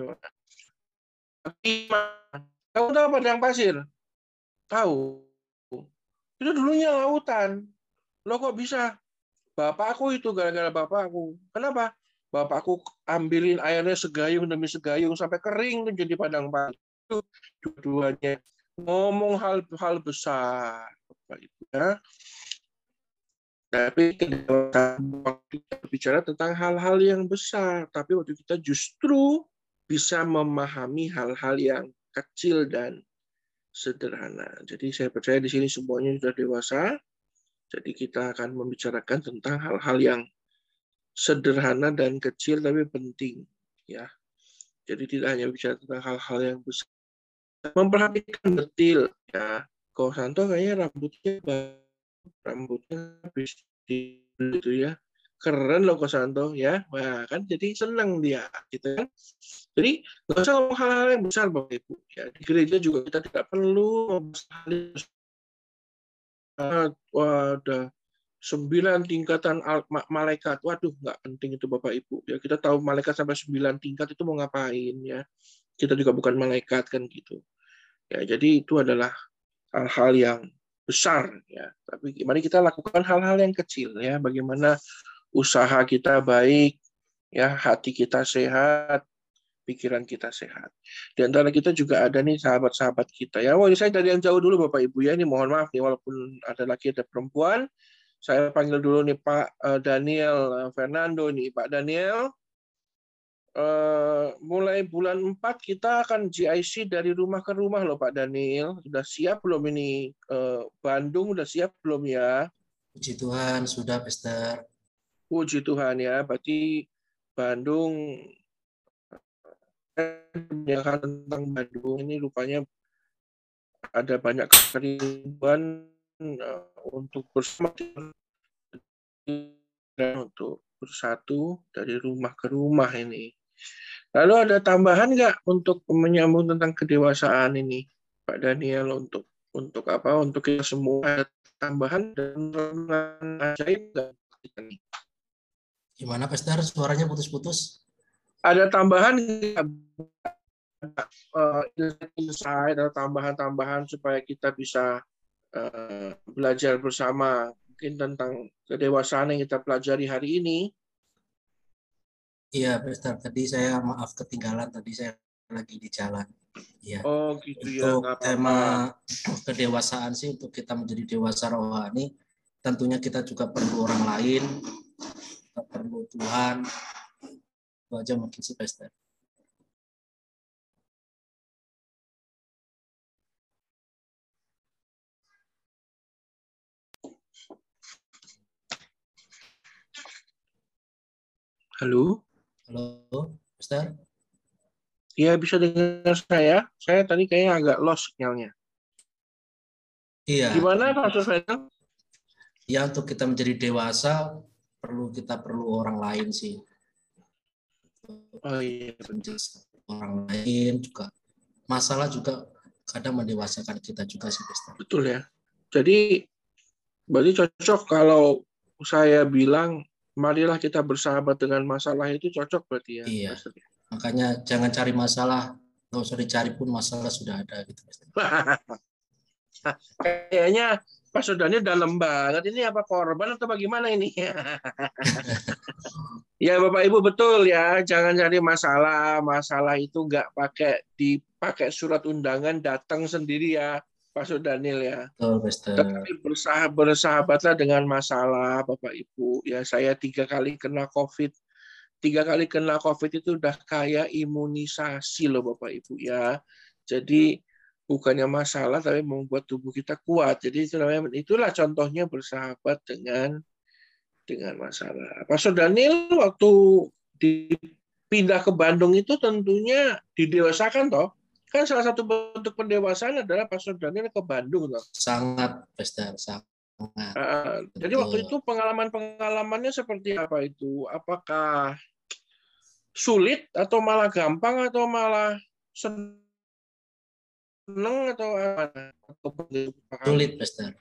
Kamu tahu padang pasir? Tahu. Itu dulunya lautan. Lo kok bisa? Bapakku itu gara-gara bapakku. Kenapa? Bapakku ambilin airnya segayung demi segayung sampai kering tuh jadi padang pasir. Itu dua-duanya ngomong hal-hal besar. Ya. Tapi waktu kita bicara tentang hal-hal yang besar, tapi waktu kita justru bisa memahami hal-hal yang kecil dan sederhana. Jadi saya percaya di sini semuanya sudah dewasa. Jadi kita akan membicarakan tentang hal-hal yang sederhana dan kecil tapi penting, ya. Jadi tidak hanya bicara tentang hal-hal yang besar. Memperhatikan detail, ya. Ko Santo kayaknya rambutnya habis itu ya. Keren loh Ko Santo ya. Wah, kan jadi senang dia gitu kan. Jadi nggak usah ngomong hal-hal yang besar Bapak Ibu. Ya, di gereja juga kita tidak perlu membahas hal yang besar. Wah, ada 9 tingkatan malaikat. Waduh, nggak penting itu Bapak Ibu. Ya, kita tahu malaikat sampai 9 tingkat itu mau ngapain ya. Kita juga bukan malaikat kan gitu. Ya, jadi itu adalah hal-hal yang besar ya. Tapi mari kita lakukan hal-hal yang kecil ya. Bagaimana usaha kita baik, ya, hati kita sehat, pikiran kita sehat. Di antara kita juga ada nih sahabat-sahabat kita ya. Wah, saya dari yang jauh dulu Bapak Ibu ya. Ini mohon maaf nih walaupun ada laki ada perempuan. Saya panggil dulu nih Pak Daniel Fernando nih. Pak Daniel, mulai bulan 4 kita akan GIC dari rumah ke rumah loh Pak Daniel. Sudah siap belum ini? Bandung udah siap belum ya? Puji Tuhan, sudah Pastor. Puji Tuhan ya. Berarti Bandung, tentang Bandung ini rupanya ada banyak kerinduan untuk bersama untuk bersatu dari rumah ke rumah ini. Lalu ada tambahan nggak untuk menyambung tentang kedewasaan ini, Pak Daniel, untuk apa? Untuk kita semua ada tambahan dan ajaib nggak? Gimana Pastor? Suaranya putus-putus. Ada tambahan insight atau tambahan-tambahan supaya kita bisa belajar bersama mungkin tentang kedewasaan yang kita pelajari hari ini. Iya, Pastor. Tadi saya maaf ketinggalan. Tadi saya lagi di jalan. Ya. Oh gitu ya. Untuk tema kedewasaan sih, untuk kita menjadi dewasa rohani, tentunya kita juga perlu orang lain, kita perlu Tuhan. Itu aja mungkin sih, Pastor. Halo? Halo, Pastor? Iya, bisa dengar saya? Saya tadi kayaknya agak lost sinyalnya. Iya. Gimana, Pastor Fernando? Ya, untuk kita menjadi dewasa, kita perlu orang lain sih. Oh iya, orang lain juga. Masalah juga kadang mendewasakan kita juga sih, Pastor. Betul ya. Jadi, berarti cocok kalau saya bilang, marilah kita bersahabat dengan masalah itu cocok berarti ya. Iya. Pastor. Makanya jangan cari masalah, nggak usah dicari pun masalah sudah ada gitu. Kayaknya Pastor Daniel dalam banget. Ini apa korban atau bagaimana ini? Ya Bapak Ibu betul ya. Jangan cari masalah. Masalah itu nggak dipakai surat undangan datang sendiri ya, Pastor Daniel ya. Betul, Tetapi bersahabatlah dengan masalah Bapak Ibu. Ya saya 3 kali kena COVID. 3 kali kena COVID itu udah kayak imunisasi loh Bapak Ibu ya. Jadi bukannya masalah tapi membuat tubuh kita kuat. Jadi itulah contohnya bersahabat dengan masalah. Pastor Daniel waktu dipindah ke Bandung itu tentunya didewasakan toh. Kan salah satu bentuk pendewasaan adalah Pastor Daniel ke Bandung toh. Sangat, Pastor, sangat Jadi waktu itu pengalamannya seperti apa itu? Apakah sulit atau malah gampang atau malah seneng atau apa? Sulit, Pastor.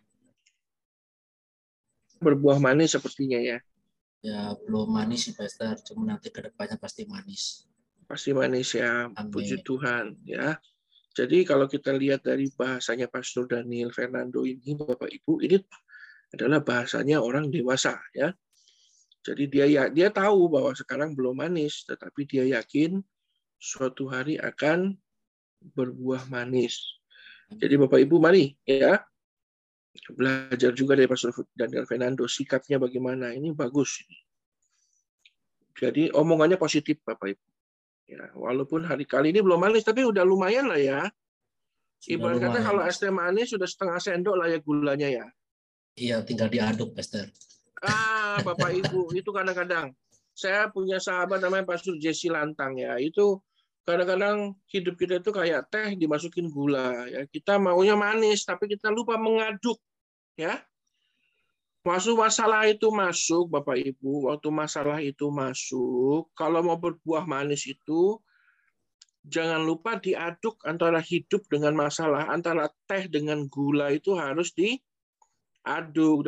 Berbuah manis sepertinya ya. Ya, belum manis sih, Pastor. Cuma nanti ke depannya pasti manis. Pasti manis ya. Amin. Puji Tuhan ya. Jadi kalau kita lihat dari bahasanya Pastor Daniel Fernando ini, Bapak Ibu, ini adalah bahasanya orang dewasa ya. Jadi dia tahu bahwa sekarang belum manis, tetapi dia yakin suatu hari akan berbuah manis. Jadi Bapak Ibu mari ya belajar juga dari Pastor Daniel Fernando, sikapnya bagaimana. Ini bagus. Jadi omongannya positif Bapak Ibu. Ya, walaupun hari kali ini belum manis, tapi udah lumayan lah ya. Ibarat kata kalau es teh manis sudah setengah sendok lah ya gulanya ya. Iya, tinggal diaduk, Pastor. Bapak Ibu, itu kadang-kadang saya punya sahabat namanya Pastor Jesse Lantang ya. Itu kadang-kadang hidup kita itu kayak teh dimasukin gula ya. Kita maunya manis tapi kita lupa mengaduk ya. Waktu masalah itu masuk, Bapak Ibu, waktu masalah itu masuk, kalau mau berbuah manis itu jangan lupa diaduk antara hidup dengan masalah, antara teh dengan gula itu harus diaduk.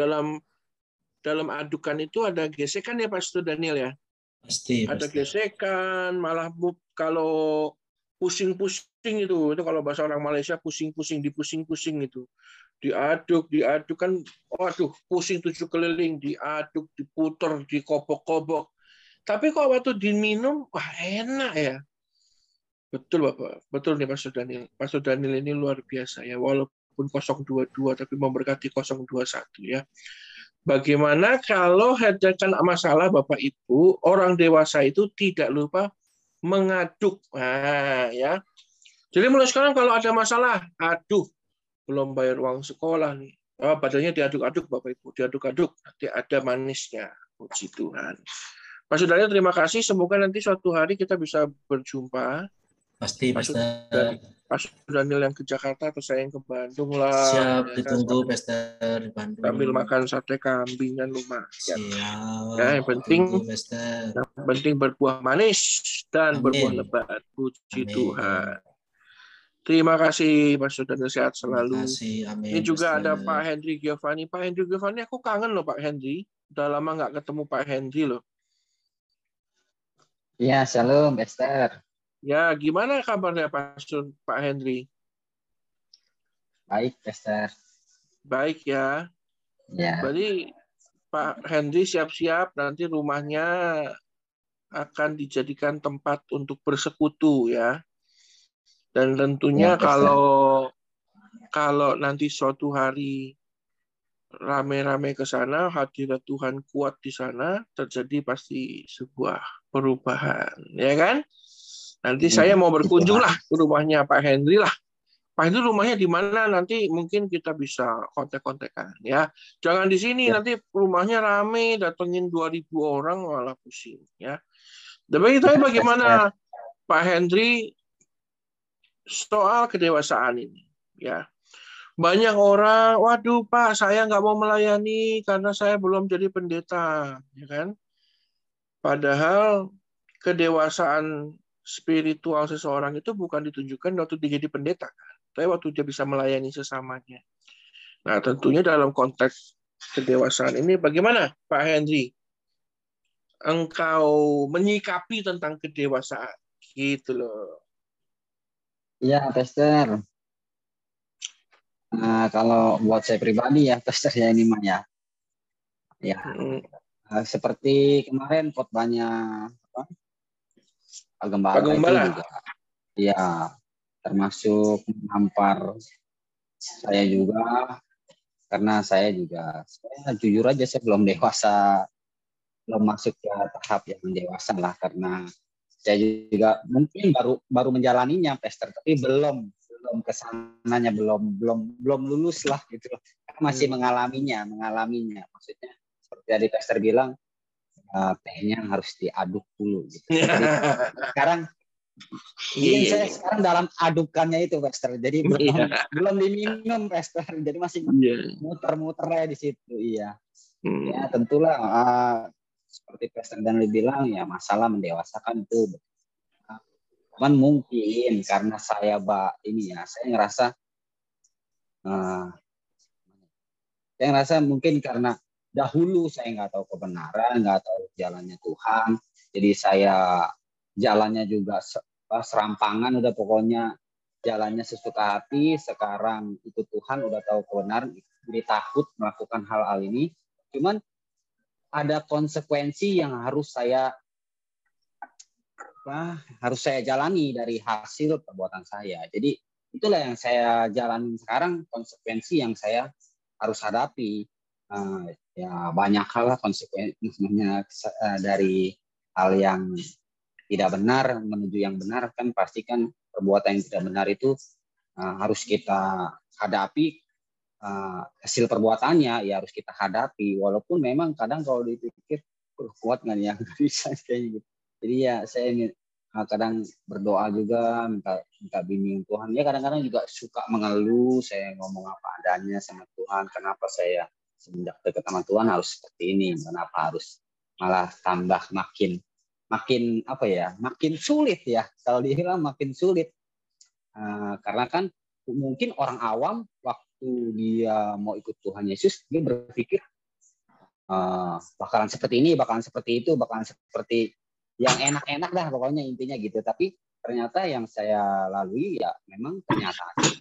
Dalam adukan itu ada gesekan ya Pastor Daniel ya? Pasti. Ada gesekan, malah kalau pusing-pusing itu kalau bahasa orang Malaysia pusing-pusing, dipusing-pusing itu. Diaduk kan, waduh, pusing 7 keliling, diaduk, diputer, dikobok-kobok. Tapi kok waktu diminum, wah enak ya. Betul Bapak, betul nih Pastor Daniel. Pastor Daniel ini luar biasa ya, walaupun 022 tapi memberkati 021 ya. Bagaimana kalau hadapan masalah Bapak Ibu, orang dewasa itu tidak lupa mengaduk. Nah, ya. Jadi mulai sekarang kalau ada masalah, aduh, belum bayar uang sekolah nih. Badannya diaduk-aduk Bapak Ibu, diaduk-aduk, nanti ada manisnya. Puji Tuhan. Pak Saudara, terima kasih. Semoga nanti suatu hari kita bisa berjumpa. Pasti, Pastor. Pastor Daniel yang ke Jakarta atau saya yang ke Bandung lah. Siap, ya, ditunggu Pastor di Bandung. Sambil makan sate kambing kan lumayan. Siap. Ya, yang penting, ditunggu, Pastor. yang penting berbuah manis dan Amin. berbuah lebat. Puji Amin. Tuhan. Terima kasih Pastor Daniel, sehat selalu. Terima kasih. Amin. Ini juga Pastor. ada Pak Henry Giovanni. Pak Henry Giovanni, aku kangen loh Pak Henry. Udah lama nggak ketemu Pak Henry loh. Ya, shalom, Pastor. Ya, gimana kabarnya Pak Henry? Baik, Pastor. Baik ya. Ya. Berarti Pak Henry siap-siap nanti rumahnya akan dijadikan tempat untuk bersekutu ya. Dan tentunya Ya, Pastor. kalau nanti suatu hari rame-rame ke sana, hadirat Tuhan kuat di sana, terjadi pasti sebuah perubahan, ya kan? Nanti saya mau berkunjung lah ke rumahnya Pak Henry lah. Pak Henry rumahnya di mana nanti mungkin kita bisa kontak-kontakan ya. Jangan di sini Ya. nanti rumahnya rame, datengin 2.000 orang malah pusing ya. Tapi bagaimana Pak Henry soal kedewasaan ini ya. Banyak orang, waduh Pak, saya nggak mau melayani karena saya belum jadi pendeta, ya kan? Padahal kedewasaan spiritual seseorang itu bukan ditunjukkan waktu dia jadi pendeta, kan? Tapi waktu dia bisa melayani sesamanya. Nah, tentunya dalam konteks kedewasaan ini, bagaimana Pak Henry? Engkau menyikapi tentang kedewasaan, gitu loh. Iya, Pastor. Kalau buat saya pribadi ya, Pastor ya ini mah ya. Ya, seperti kemarin khotbahnya Pak Gembala itu juga. Ya, termasuk menampar saya juga, karena saya jujur aja saya belum dewasa, belum masuk ke tahap yang dewasa lah, karena saya juga mungkin baru menjalaninya, Pastor, tapi belum kesananya, belum lulus lah gitu, masih mengalaminya. Maksudnya seperti tadi Pastor bilang, tehnya harus diaduk dulu gitu. Jadi Mungkin saya sekarang dalam adukannya itu, Pastor. Jadi belum diminum, Pastor. Jadi masih muter-muter ya di situ. Iya. Ya tentulah seperti Pastor Daniel bilang ya, masalah mendewasakan itu. Cuman mungkin karena saya saya ngerasa mungkin karena dahulu saya nggak tahu kebenaran, nggak tahu jalannya Tuhan. Jadi saya jalannya juga serampangan, udah pokoknya jalannya sesuka hati. Sekarang ikut Tuhan, udah tahu kebenaran, jadi takut melakukan hal-hal ini. Cuman ada konsekuensi yang harus saya jalani dari hasil perbuatan saya. Jadi itulah yang saya jalani sekarang, konsekuensi yang saya harus hadapi. Ya banyak hal lah konsekuensinya, dari hal yang tidak benar menuju yang benar, kan pasti kan perbuatan yang tidak benar itu harus kita hadapi, hasil perbuatannya ya harus kita hadapi, walaupun memang kadang kalau dipikir kuat nggak ya, nggak bisa kayak gitu. Jadi ya saya kadang berdoa juga, minta bimbing Tuhan. Ya kadang-kadang juga suka mengeluh, saya ngomong apa adanya sama Tuhan, kenapa saya semenjak dekat sama Tuhan harus seperti ini, kenapa harus malah tambah makin sulit ya, kalau dibilang makin sulit. Karena kan mungkin orang awam waktu dia mau ikut Tuhan Yesus, dia berpikir bakalan seperti ini, bakalan seperti itu, bakalan seperti yang enak-enak dah pokoknya, intinya gitu. Tapi ternyata yang saya lalui ya memang ternyata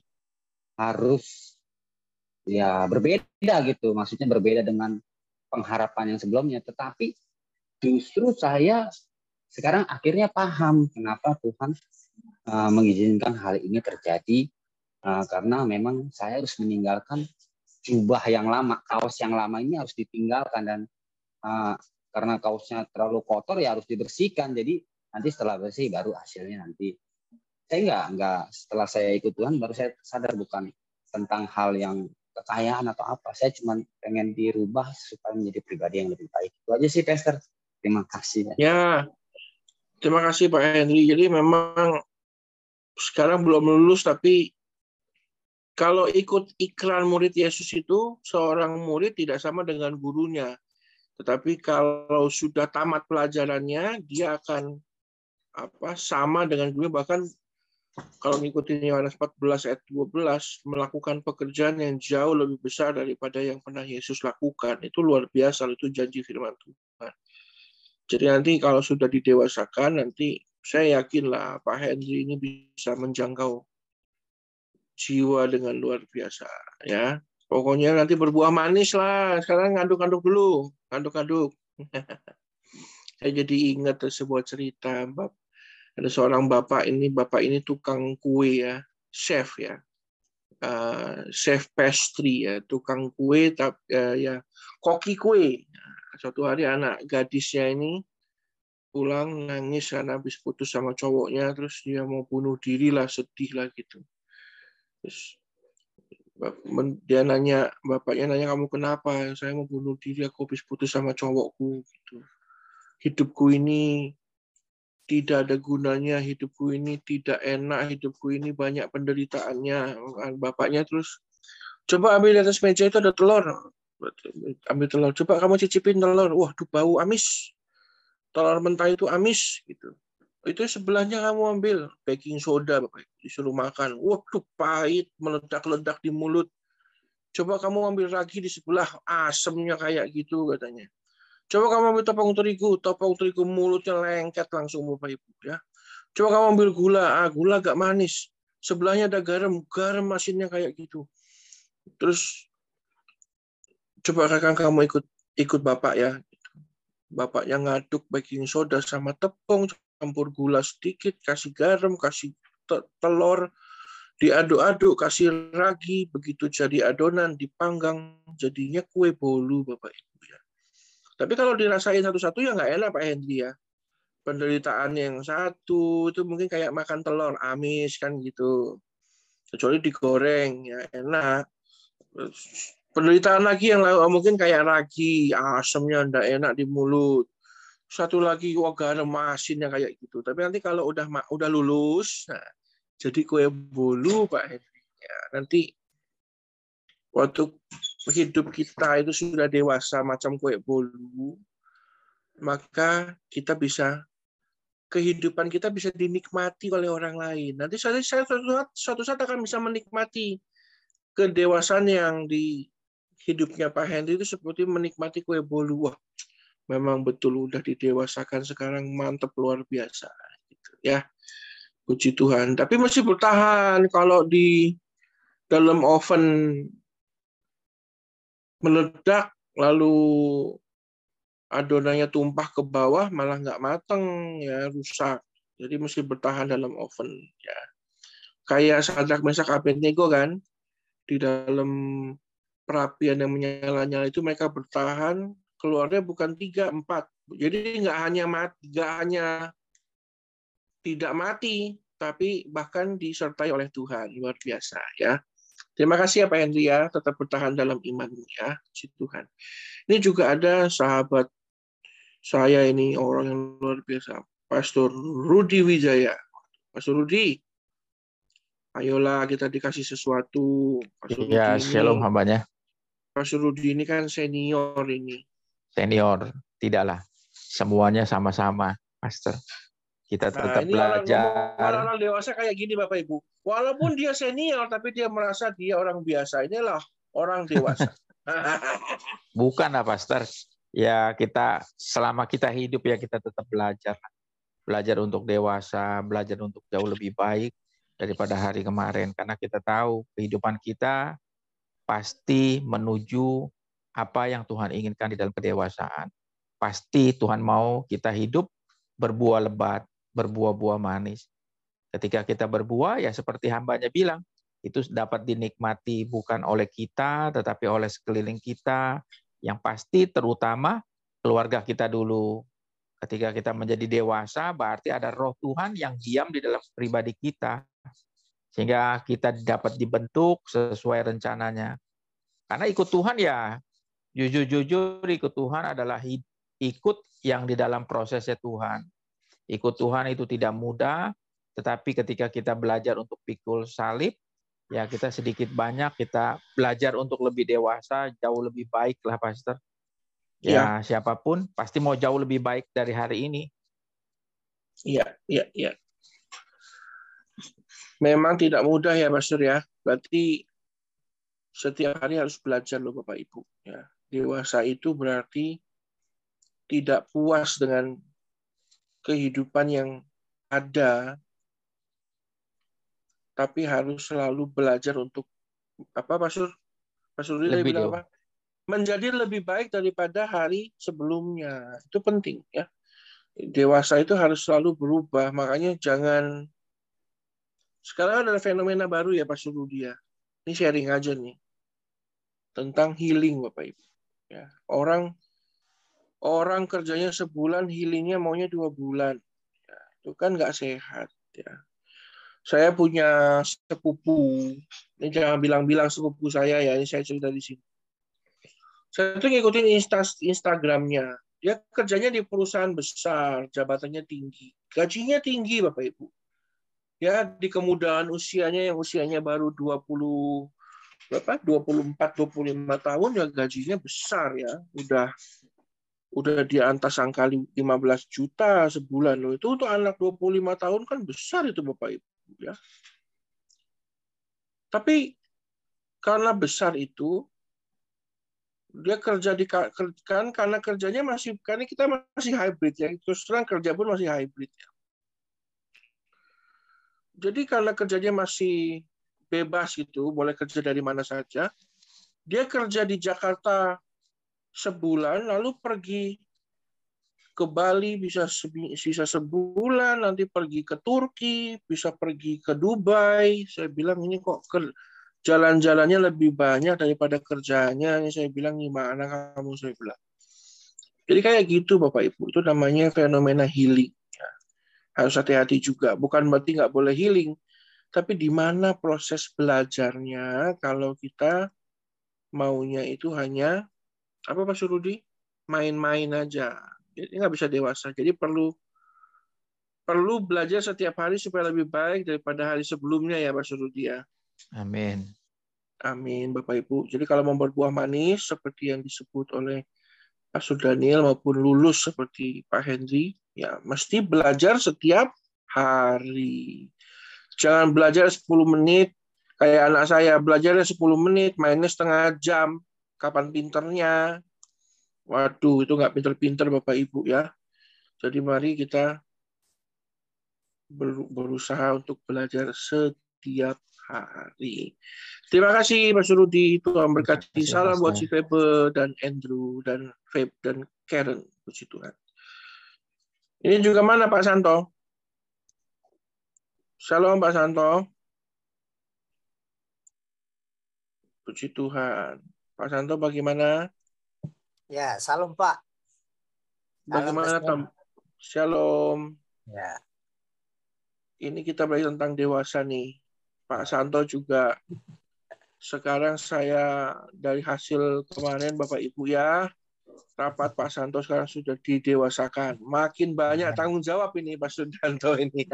harus ya berbeda gitu, maksudnya berbeda dengan pengharapan yang sebelumnya. Tetapi justru saya sekarang akhirnya paham kenapa Tuhan mengizinkan hal ini terjadi, karena memang saya harus meninggalkan jubah yang lama, kaos yang lama ini harus ditinggalkan, dan karena kaosnya terlalu kotor ya harus dibersihkan. Jadi nanti setelah bersih baru hasilnya nanti. Saya enggak setelah saya ikut Tuhan baru saya sadar bukan tentang hal yang kekayaan atau apa. Saya cuma pengen dirubah supaya menjadi pribadi yang lebih baik. Itu aja sih, Pastor. Terima kasih. Ya, terima kasih Pak Henry. Jadi memang sekarang belum lulus, tapi kalau ikut ikrar murid Yesus itu, seorang murid tidak sama dengan gurunya. Tetapi kalau sudah tamat pelajarannya, dia akan sama dengan gurunya. Bahkan kalau ngikutin Yohanes 14 ayat 12, melakukan pekerjaan yang jauh lebih besar daripada yang pernah Yesus lakukan. Itu luar biasa, itu janji firman Tuhan. Jadi nanti kalau sudah didewasakan, nanti saya yakinlah Pak Henry ini bisa menjangkau jiwa dengan luar biasa, ya. Pokoknya nanti berbuah manis lah. Sekarang ngaduk-ngaduk dulu, ngaduk-ngaduk. Saya jadi ingat sebuah cerita, ada seorang bapak ini tukang kue ya, chef ya, chef pastry ya, tukang kue, ya koki kue. Suatu hari anak gadisnya ini pulang nangis karena habis putus sama cowoknya, terus dia mau bunuh diri lah, sedih lah gitu. Terus bapaknya nanya, kamu kenapa? Saya mau bunuh diri, aku habis putus sama cowokku. Gitu. Hidupku ini tidak ada gunanya, hidupku ini tidak enak, hidupku ini banyak penderitaannya. Bapaknya terus, coba ambil di atas meja itu ada telur. Ambil telur, coba kamu cicipin telur. Wah, bau amis. Telur mentah itu amis. Gitu. Itu sebelahnya kamu ambil baking soda, Bapak, disuruh makan. Waduh, pahit, meledak-ledak di mulut. Coba kamu ambil ragi di sebelah, asemnya kayak gitu katanya. Coba kamu ambil tepung terigu mulutnya lengket langsung, Bapak Ibu ya. Coba kamu ambil gula agak manis. Sebelahnya ada garam asinnya kayak gitu. Terus coba kakak kamu ikut bapak ya. Bapaknya ngaduk baking soda sama tepung, campur gula sedikit, kasih garam, kasih telur, diaduk-aduk, kasih ragi, begitu jadi adonan, dipanggang, jadinya kue bolu, Bapak Ibu ya. Tapi kalau dirasain satu-satu ya nggak enak, Pak Henry ya. Penderitaan yang satu itu mungkin kayak makan telur amis kan gitu. Kecuali digoreng ya enak. Penderitaan lagi yang mungkin kayak ragi, asamnya nggak enak di mulut. Satu lagi gak ada mesin yang kayak gitu. Tapi nanti kalau udah lulus, nah, jadi kue bolu Pak Henry. Ya, nanti waktu hidup kita itu sudah dewasa macam kue bolu, maka kita bisa kehidupan kita bisa dinikmati oleh orang lain. Nanti saya suatu saat akan bisa menikmati kedewasaan yang di hidupnya Pak Henry itu seperti menikmati kue bolu. Wah, memang betul udah didewasakan sekarang, mantep luar biasa. Gitu, ya, puji Tuhan. Tapi masih bertahan kalau di dalam oven meledak lalu adonannya tumpah ke bawah malah nggak mateng ya, rusak. Jadi mesti bertahan dalam oven ya. Kayak Sadrak Mesak Abednego kan, di dalam perapian yang menyala-nyala itu mereka bertahan, keluarnya bukan 3, 4. Jadi nggak hanya tidak mati, tapi bahkan disertai oleh Tuhan. Luar biasa ya. Terima kasih ya Pak Henry ya, tetap bertahan dalam imanmu ya, puji Tuhan. Ini juga ada sahabat saya ini orang yang luar biasa, Pastor Rudi Wijaya. Pastor Rudi, ayolah kita dikasih sesuatu. Pastor Ya, Rudi shalom ini, hambanya. Pastor Rudi ini kan senior ini. Senior, tidaklah. Semuanya sama-sama, Pastor. Kita tetap Ini belajar. orang dewasa kayak gini Bapak Ibu. Walaupun dia senior, tapi dia merasa dia orang biasa. Inilah orang dewasa. Bukan lah, Pastor. Ya, selama kita hidup ya kita tetap belajar. Belajar untuk dewasa, belajar untuk jauh lebih baik daripada hari kemarin. Karena kita tahu kehidupan kita pasti menuju apa yang Tuhan inginkan di dalam kedewasaan. Pasti Tuhan mau kita hidup berbuah lebat, berbuah-buah manis. Ketika kita berbuah, ya seperti hambanya bilang, itu dapat dinikmati bukan oleh kita, tetapi oleh sekeliling kita, yang pasti terutama keluarga kita dulu. Ketika kita menjadi dewasa, berarti ada roh Tuhan yang diam di dalam pribadi kita, sehingga kita dapat dibentuk sesuai rencananya. Karena ikut Tuhan ya, jujur-jujur ikut Tuhan adalah ikut yang di dalam prosesnya Tuhan. Ikut Tuhan itu tidak mudah, tetapi ketika kita belajar untuk pikul salib, ya kita sedikit banyak kita belajar untuk lebih dewasa, jauh lebih baik lah Pastor. Ya, siapapun pasti mau jauh lebih baik dari hari ini. Iya. Memang tidak mudah ya Pastor ya. Berarti setiap hari harus belajar loh Bapak Ibu. Ya. Dewasa itu berarti tidak puas dengan kehidupan yang ada, tapi harus selalu belajar untuk apa Pastor? Pastor Rudi bilang apa? Menjadi lebih baik daripada hari sebelumnya. Itu penting ya. Dewasa itu harus selalu berubah. Makanya jangan, sekarang ada fenomena baru ya Pastor Rudi ya. Ini sharing aja nih. Tentang healing Bapak Ibu. Ya. Orang kerjanya sebulan, healingnya maunya 2 bulan. Ya, itu kan nggak sehat ya. Saya punya sepupu. Ini jangan bilang-bilang sepupu saya ya. Ini saya cerita di sini. Saya tuh ngikutin Instagramnya. Dia kerjanya di perusahaan besar, jabatannya tinggi. Gajinya tinggi, Bapak Ibu. Ya, di kemudahan usianya, yang usianya baru 24, 25 tahun, ya gajinya besar ya. Udah di atas angka 15 juta sebulan loh. Itu untuk anak 25 tahun kan besar itu, Bapak Ibu. Ya. Tapi karena besar itu, dia kerja kan karena kerjanya masih, karena kita masih hybrid ya, terus terang kerja pun masih hybrid ya. Jadi karena kerjanya masih bebas gitu, boleh kerja dari mana saja, dia kerja di Jakarta sebulan, lalu pergi ke Bali bisa sebulan, nanti pergi ke Turki, bisa pergi ke Dubai. Saya bilang ini kok jalan-jalannya lebih banyak daripada kerjanya. Saya bilang, gimana kamu? Saya bilang. Jadi kayak gitu Bapak Ibu. Itu namanya fenomena healing. Ya. Harus hati-hati juga. Bukan berarti nggak boleh healing. Tapi di mana proses belajarnya kalau kita maunya itu hanya, apa Pak Surudi? Main-main aja. Jadi nggak bisa dewasa. Jadi perlu belajar setiap hari supaya lebih baik daripada hari sebelumnya ya Pak Surudi ya. Amin. Amin Bapak Ibu. Jadi kalau mau berbuah manis seperti yang disebut oleh Pastor Daniel maupun lulus seperti Pak Henry, ya mesti belajar setiap hari. Jangan belajar 10 menit, kayak anak saya, belajarnya 10 menit, mainnya setengah jam. Kapan pinternya? Waduh, itu nggak pinter-pinter Bapak Ibu ya. Jadi mari kita berusaha untuk belajar setiap hari. Terima kasih Mas Rudi. Tuhan berkati. Salam buat si Febe dan Andrew dan Feb dan Karen. Puji Tuhan. Ini juga mana Pak Santo? Shalom Pak Santo. Puji Tuhan. Pak Santo bagaimana? Ya, salam Pak. Bagaimana Tom? Shalom. Ya. Ini kita belajar tentang dewasa nih. Pak Santo juga. Sekarang saya dari hasil kemarin Bapak Ibu ya, rapat Pak Santo sekarang sudah didewasakan. Makin banyak tanggung jawab ini Pak Sudanto ini.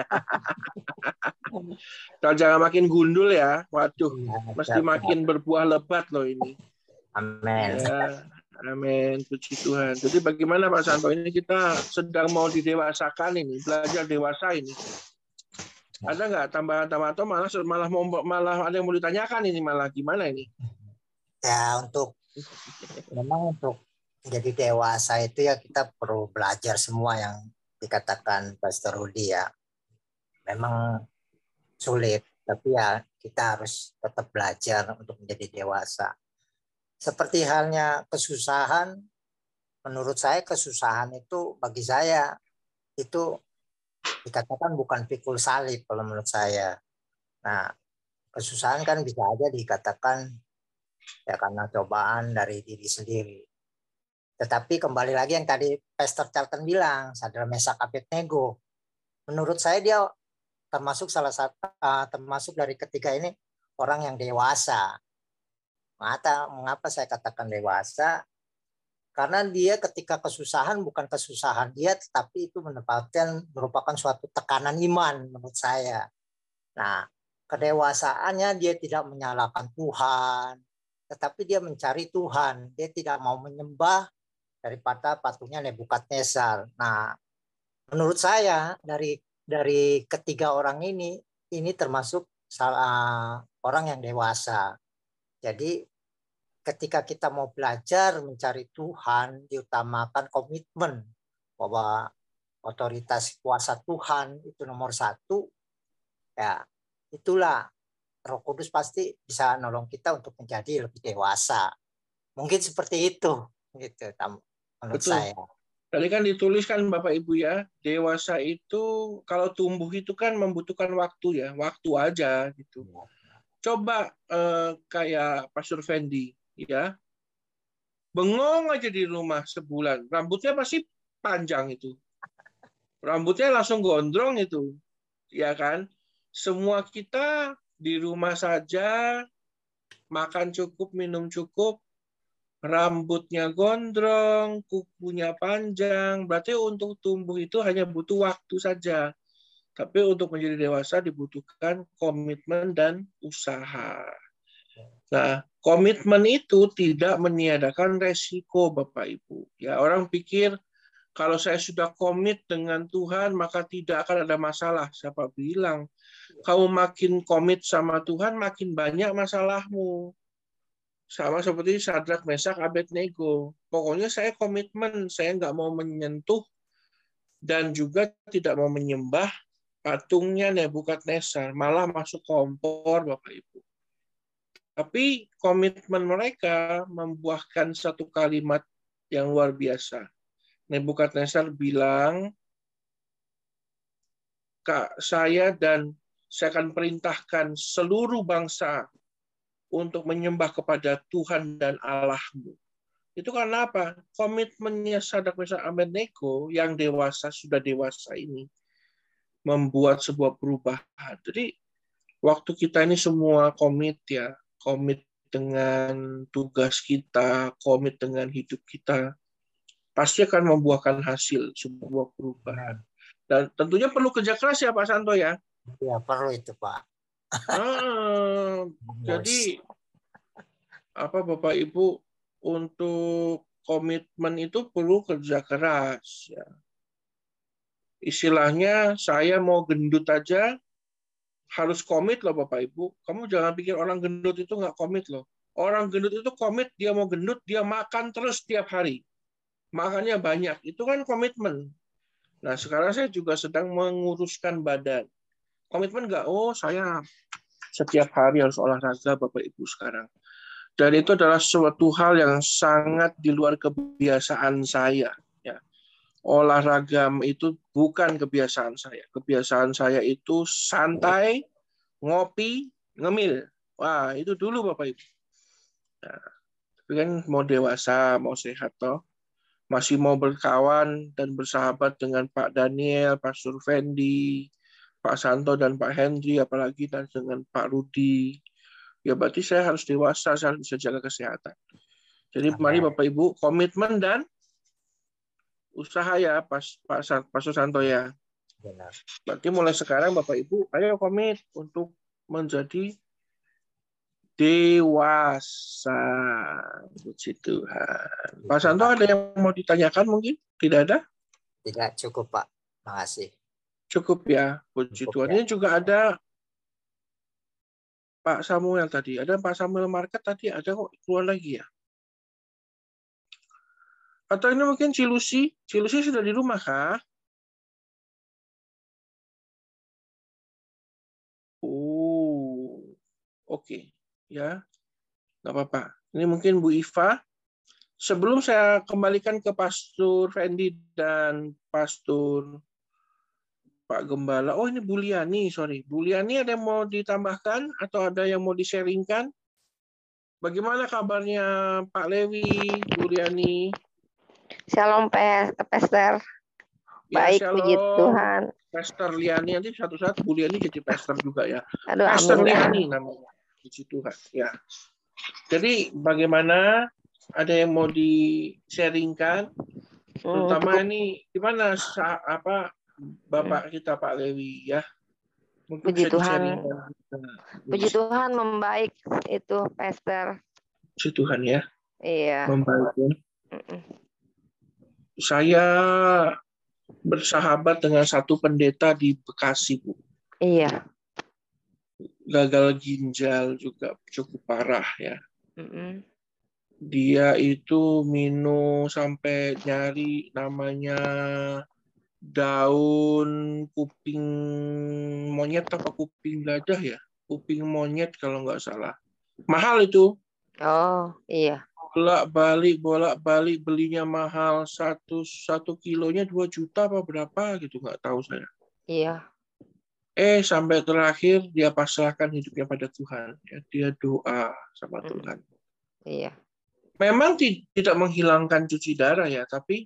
Jangan makin gundul ya. Waduh, mesti makin berbuah lebat loh ini. Amin. Ya, amin. Puji Tuhan. Jadi bagaimana Pak Santo, ini kita sedang mau didewasakan ini, belajar dewasa ini. Ada nggak tambahan-tambahan atau malah ada yang mau ditanyakan ini, malah gimana ini? Ya, memang untuk menjadi dewasa itu ya kita perlu belajar semua yang dikatakan Pastor Rudi ya. Memang sulit, tapi ya kita harus tetap belajar untuk menjadi dewasa. Seperti halnya kesusahan, menurut saya kesusahan itu bagi saya itu dikatakan bukan pikul salib kalau menurut saya. Nah, kesusahan kan bisa aja dikatakan ya karena cobaan dari diri sendiri. Tetapi kembali lagi yang tadi Pastor Charlton bilang, Sadrak Mesak Abednego, menurut saya dia termasuk salah satu termasuk dari ketiga ini orang yang dewasa. Mengapa saya katakan dewasa? Karena dia ketika kesusahan bukan kesusahan dia, tetapi itu merupakan suatu tekanan iman menurut saya. Nah, kedewasaannya dia tidak menyalahkan Tuhan, tetapi dia mencari Tuhan. Dia tidak mau menyembah daripada patungnya Nebukadnezar. Nah, menurut saya dari ketiga orang ini termasuk orang yang dewasa. Jadi ketika kita mau belajar mencari Tuhan, diutamakan komitmen bahwa otoritas kuasa Tuhan itu nomor satu. Ya, itulah Roh Kudus pasti bisa nolong kita untuk menjadi lebih dewasa. Mungkin seperti itu, gitu menurut saya. Tadi kan dituliskan Bapak Ibu ya, dewasa itu kalau tumbuh itu kan membutuhkan waktu ya, waktu aja gitu. Coba kayak Pastor Fendi ya, bengong aja di rumah sebulan, rambutnya pasti panjang itu, rambutnya langsung gondrong itu, ya kan? Semua kita di rumah saja, makan cukup, minum cukup, rambutnya gondrong, kukunya panjang, berarti untuk tumbuh itu hanya butuh waktu saja. Tapi untuk menjadi dewasa dibutuhkan komitmen dan usaha. Nah, komitmen itu tidak meniadakan resiko, Bapak Ibu. Ya, orang pikir kalau saya sudah komit dengan Tuhan, maka tidak akan ada masalah. Siapa bilang? Kamu makin komit sama Tuhan, makin banyak masalahmu. Sama seperti Sadrak, Mesak, Abednego. Pokoknya saya komitmen, saya nggak mau menyentuh dan juga tidak mau menyembah patungnya Nebukadnezar, malah masuk kompor, Bapak Ibu. Tapi komitmen mereka membuahkan satu kalimat yang luar biasa. Nebukadnezar bilang, saya akan perintahkan seluruh bangsa untuk menyembah kepada Tuhan dan Allahmu. Itu karena apa? Komitmennya Sadrak, Mesak, Abednego yang dewasa, sudah dewasa ini, membuat sebuah perubahan. Jadi waktu kita ini semua komit ya, komit dengan tugas kita, komit dengan hidup kita, pasti akan membuahkan hasil, sebuah perubahan. Dan tentunya perlu kerja keras ya Pak Santo ya. Ya perlu itu Pak. Jadi apa Bapak Ibu, untuk komitmen itu perlu kerja keras ya. Istilahnya saya mau gendut aja harus komit loh Bapak Ibu. Kamu jangan pikir orang gendut itu nggak komit loh. Orang gendut itu komit, dia mau gendut, dia makan terus tiap hari. Makannya banyak, itu kan komitmen. Nah sekarang saya juga sedang menguruskan badan. Komitmen nggak? Oh saya setiap hari harus olahraga Bapak Ibu sekarang. Dan itu adalah suatu hal yang sangat di luar kebiasaan saya. Ya. Olahraga itu bukan kebiasaan saya. Kebiasaan saya itu santai, ngopi, ngemil. Wah, itu dulu Bapak Ibu. Nah, tapi kan mau dewasa, mau sehat toh. Masih mau berkawan dan bersahabat dengan Pak Daniel, Pastor Fendi, Pak Santo, dan Pak Henry, apalagi dan dengan Pak Rudi. Ya berarti saya harus dewasa, saya harus bisa jaga kesehatan. Jadi mari Bapak Ibu, komitmen dan usaha ya Pastor Santo ya. Benar. Berarti mulai sekarang Bapak Ibu, ayo komit untuk menjadi dewasa. Puji Tuhan. Pak Santo ada yang mau ditanyakan mungkin? Tidak ada? Tidak, cukup Pak. Makasih. Cukup ya. Puji Tuhan. Ini juga ada Pak Samuel tadi. Ada Pak Samuel Market tadi. Ada kok keluar lagi ya? Atau ini mungkin Cilusi? Cilusi sudah di rumah kah? Oh, oke. Ya, nggak apa-apa. Ini mungkin Bu Iva. Sebelum saya kembalikan ke Pastor Fendi dan Pastor Pak Gembala. Oh, ini Bu Liani, sorry. Bu Liani ada yang mau ditambahkan atau ada yang mau di-sharingkan? Bagaimana kabarnya Pak Lewi, Bu Liani? Shalom, Pastor. Baik, ya, puji Tuhan. Pastor Liani, nanti satu saat Bu Liani jadi pastor juga ya. Aduh, Pastor amin. Liani namanya. Puji Tuhan. Ya. Jadi bagaimana, ada yang mau di-sharingkan? Terutama ini gimana Bapak kita Pak Lewi ya? Mungkin puji bisa Tuhan. di-sharingkan. Puji Tuhan membaik itu, Pastor. Puji Tuhan ya. Iya. Membaik ya. Saya bersahabat dengan satu pendeta di Bekasi, Bu. Iya. Gagal ginjal juga cukup parah ya. Dia itu minum sampai nyari namanya daun kuping monyet apa kuping gajah ya? Kuping monyet kalau nggak salah. Mahal itu. Oh, iya. Bolak-balik belinya mahal. Satu kilonya 2 juta apa berapa gitu, nggak tahu saya. Iya. Sampai terakhir dia pasrahkan hidupnya pada Tuhan. Ya, dia doa sama Tuhan. Iya. Memang tidak menghilangkan cuci darah ya, tapi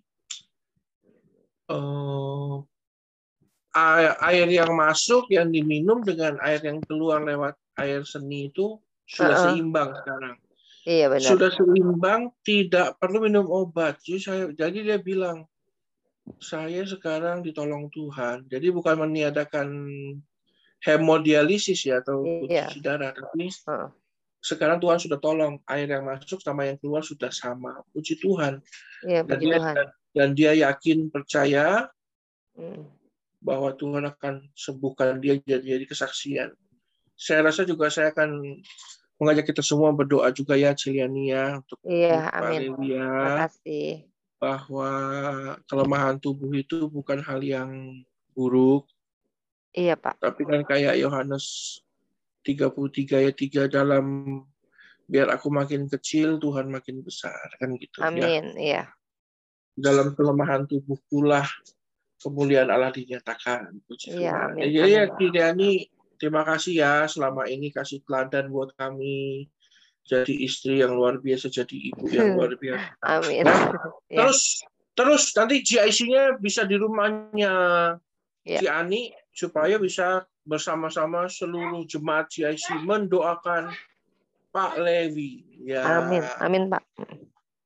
air yang masuk, yang diminum dengan air yang keluar lewat air seni itu sudah seimbang sekarang. Iya benar. Sudah seimbang, tidak perlu minum obat. Jadi dia bilang, saya sekarang ditolong Tuhan. Jadi bukan meniadakan hemodialisis ya atau cuci darah, tapi sekarang Tuhan sudah tolong, air yang masuk sama yang keluar sudah sama. Puji Tuhan. Iya, puji Tuhan. Dan dia yakin, percaya bahwa Tuhan akan sembuhkan dia jadi kesaksian. Saya rasa juga saya akan mengajak kita semua berdoa juga ya, Ciliania, untuk Pak Lewi ya. Terima kasih. Bahwa kelemahan tubuh itu bukan hal yang buruk. Iya, Pak. Tapi kan kayak Yohanes 33 ayat 3 dalam biar aku makin kecil, Tuhan makin besar. Kan gitu. Amin, ya. Iya. Dalam kelemahan tubuh pula kemuliaan Allah dinyatakan. Iya, amin. Jadi ya, Ciliani, terima kasih ya selama ini kasih teladan buat kami. Jadi istri yang luar biasa, jadi ibu yang luar biasa. Amin. Ya. Terus nanti GIC-nya bisa di rumahnya Ci Ani supaya bisa bersama-sama seluruh jemaat GIC mendoakan Pak Lewi. Ya. Amin, amin Pak.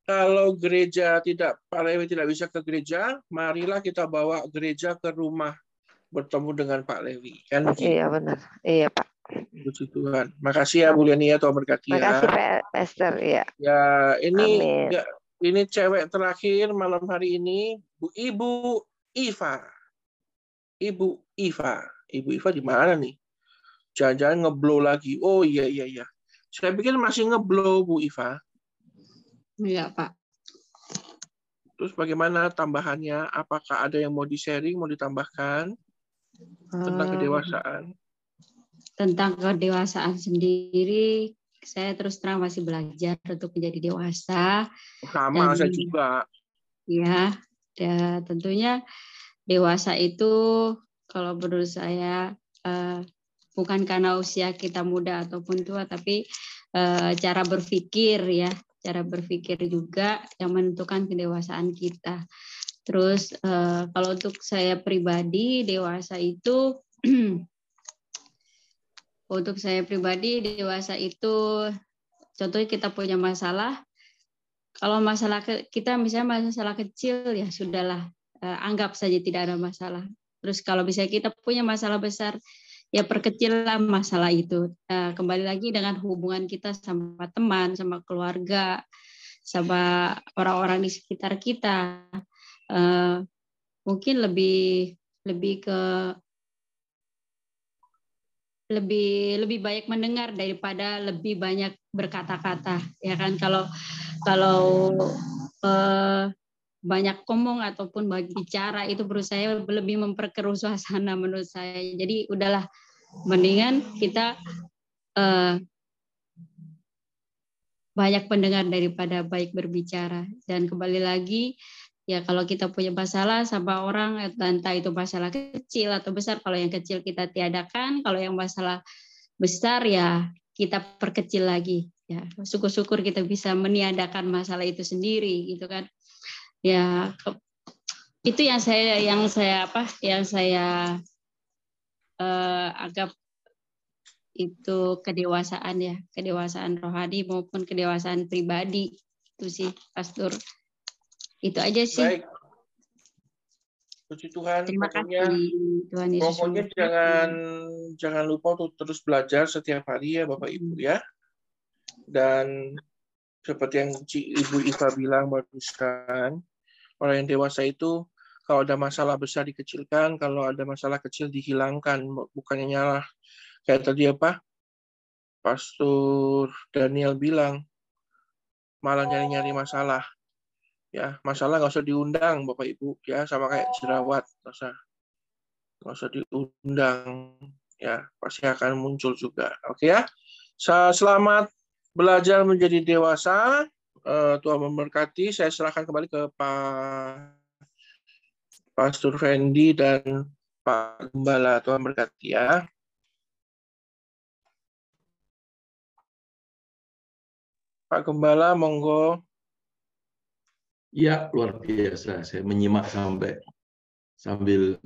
Kalau gereja tidak, Pak Lewi tidak bisa ke gereja, marilah kita bawa gereja ke rumah bertemu dengan Pak Lewi. Kan begitu. Iya benar. Iya Pak. Puji Tuhan. Makasih ya Bu Leni ya, Tuhan berkati ya. Makasih Pak Pastor. Iya. Ya, ini Amin. ya, ini cewek terakhir malam hari ini, Ibu Iva. Ibu Iva. Ibu Iva di mana nih? Jangan-jangan ngeblow lagi. Oh iya. Saya pikir masih ngeblow Bu Iva. Iya, Pak. Terus bagaimana tambahannya? Apakah ada yang mau di-sharing, mau ditambahkan tentang kedewasaan? Tentang kedewasaan sendiri, saya terus terang masih belajar untuk menjadi dewasa. Sama, saya juga. Ya, tentunya dewasa itu kalau menurut saya bukan karena usia kita muda ataupun tua, tapi cara berpikir ya. Cara berpikir juga yang menentukan kedewasaan kita. Terus kalau untuk saya pribadi dewasa itu untuk saya pribadi dewasa itu contohnya kita punya masalah. Kalau masalah kita misalnya masalah kecil ya sudahlah, anggap saja tidak ada masalah. Terus kalau bisa kita punya masalah besar ya perkecillah masalah itu. Kembali lagi dengan hubungan kita sama teman, sama keluarga, sama orang-orang di sekitar kita. Mungkin lebih banyak mendengar daripada lebih banyak berkata-kata, ya kan? Kalau banyak ngomong ataupun bicara itu menurut saya lebih memperkeruh suasana menurut saya. Jadi udahlah, mendingan kita banyak pendengar daripada baik berbicara. Dan kembali lagi, ya kalau kita punya masalah sama orang, entah itu masalah kecil atau besar, kalau yang kecil kita tiadakan, kalau yang masalah besar ya kita perkecil lagi. Ya, syukur-syukur kita bisa meniadakan masalah itu sendiri, gitu kan? Ya, itu yang saya anggap itu kedewasaan ya, kedewasaan rohani maupun kedewasaan pribadi. Itu sih, Pastor. Itu aja sih. Baik. Puji Tuhan. Terima Pokoknya, kasih Tuhan Yesus. Pokoknya jangan lupa untuk terus belajar setiap hari ya Bapak Ibu ya. Dan seperti yang Ibu Iva bilang barusan, orang yang dewasa itu kalau ada masalah besar dikecilkan, kalau ada masalah kecil dihilangkan, bukannya nyalah. Kayak tadi apa? Pastor Daniel bilang, malah nyari-nyari masalah. Ya, masalah nggak usah diundang Bapak Ibu ya, sama kayak jerawat, nggak usah diundang ya, pasti akan muncul juga. Oke ya. Selamat belajar menjadi dewasa. Tuhan memberkati. Saya serahkan kembali ke Pak Pastor Fendi dan Pak Gembala. Tuhan berkati ya. Pak Gembala, monggo. Ya, luar biasa. Saya menyimak sambil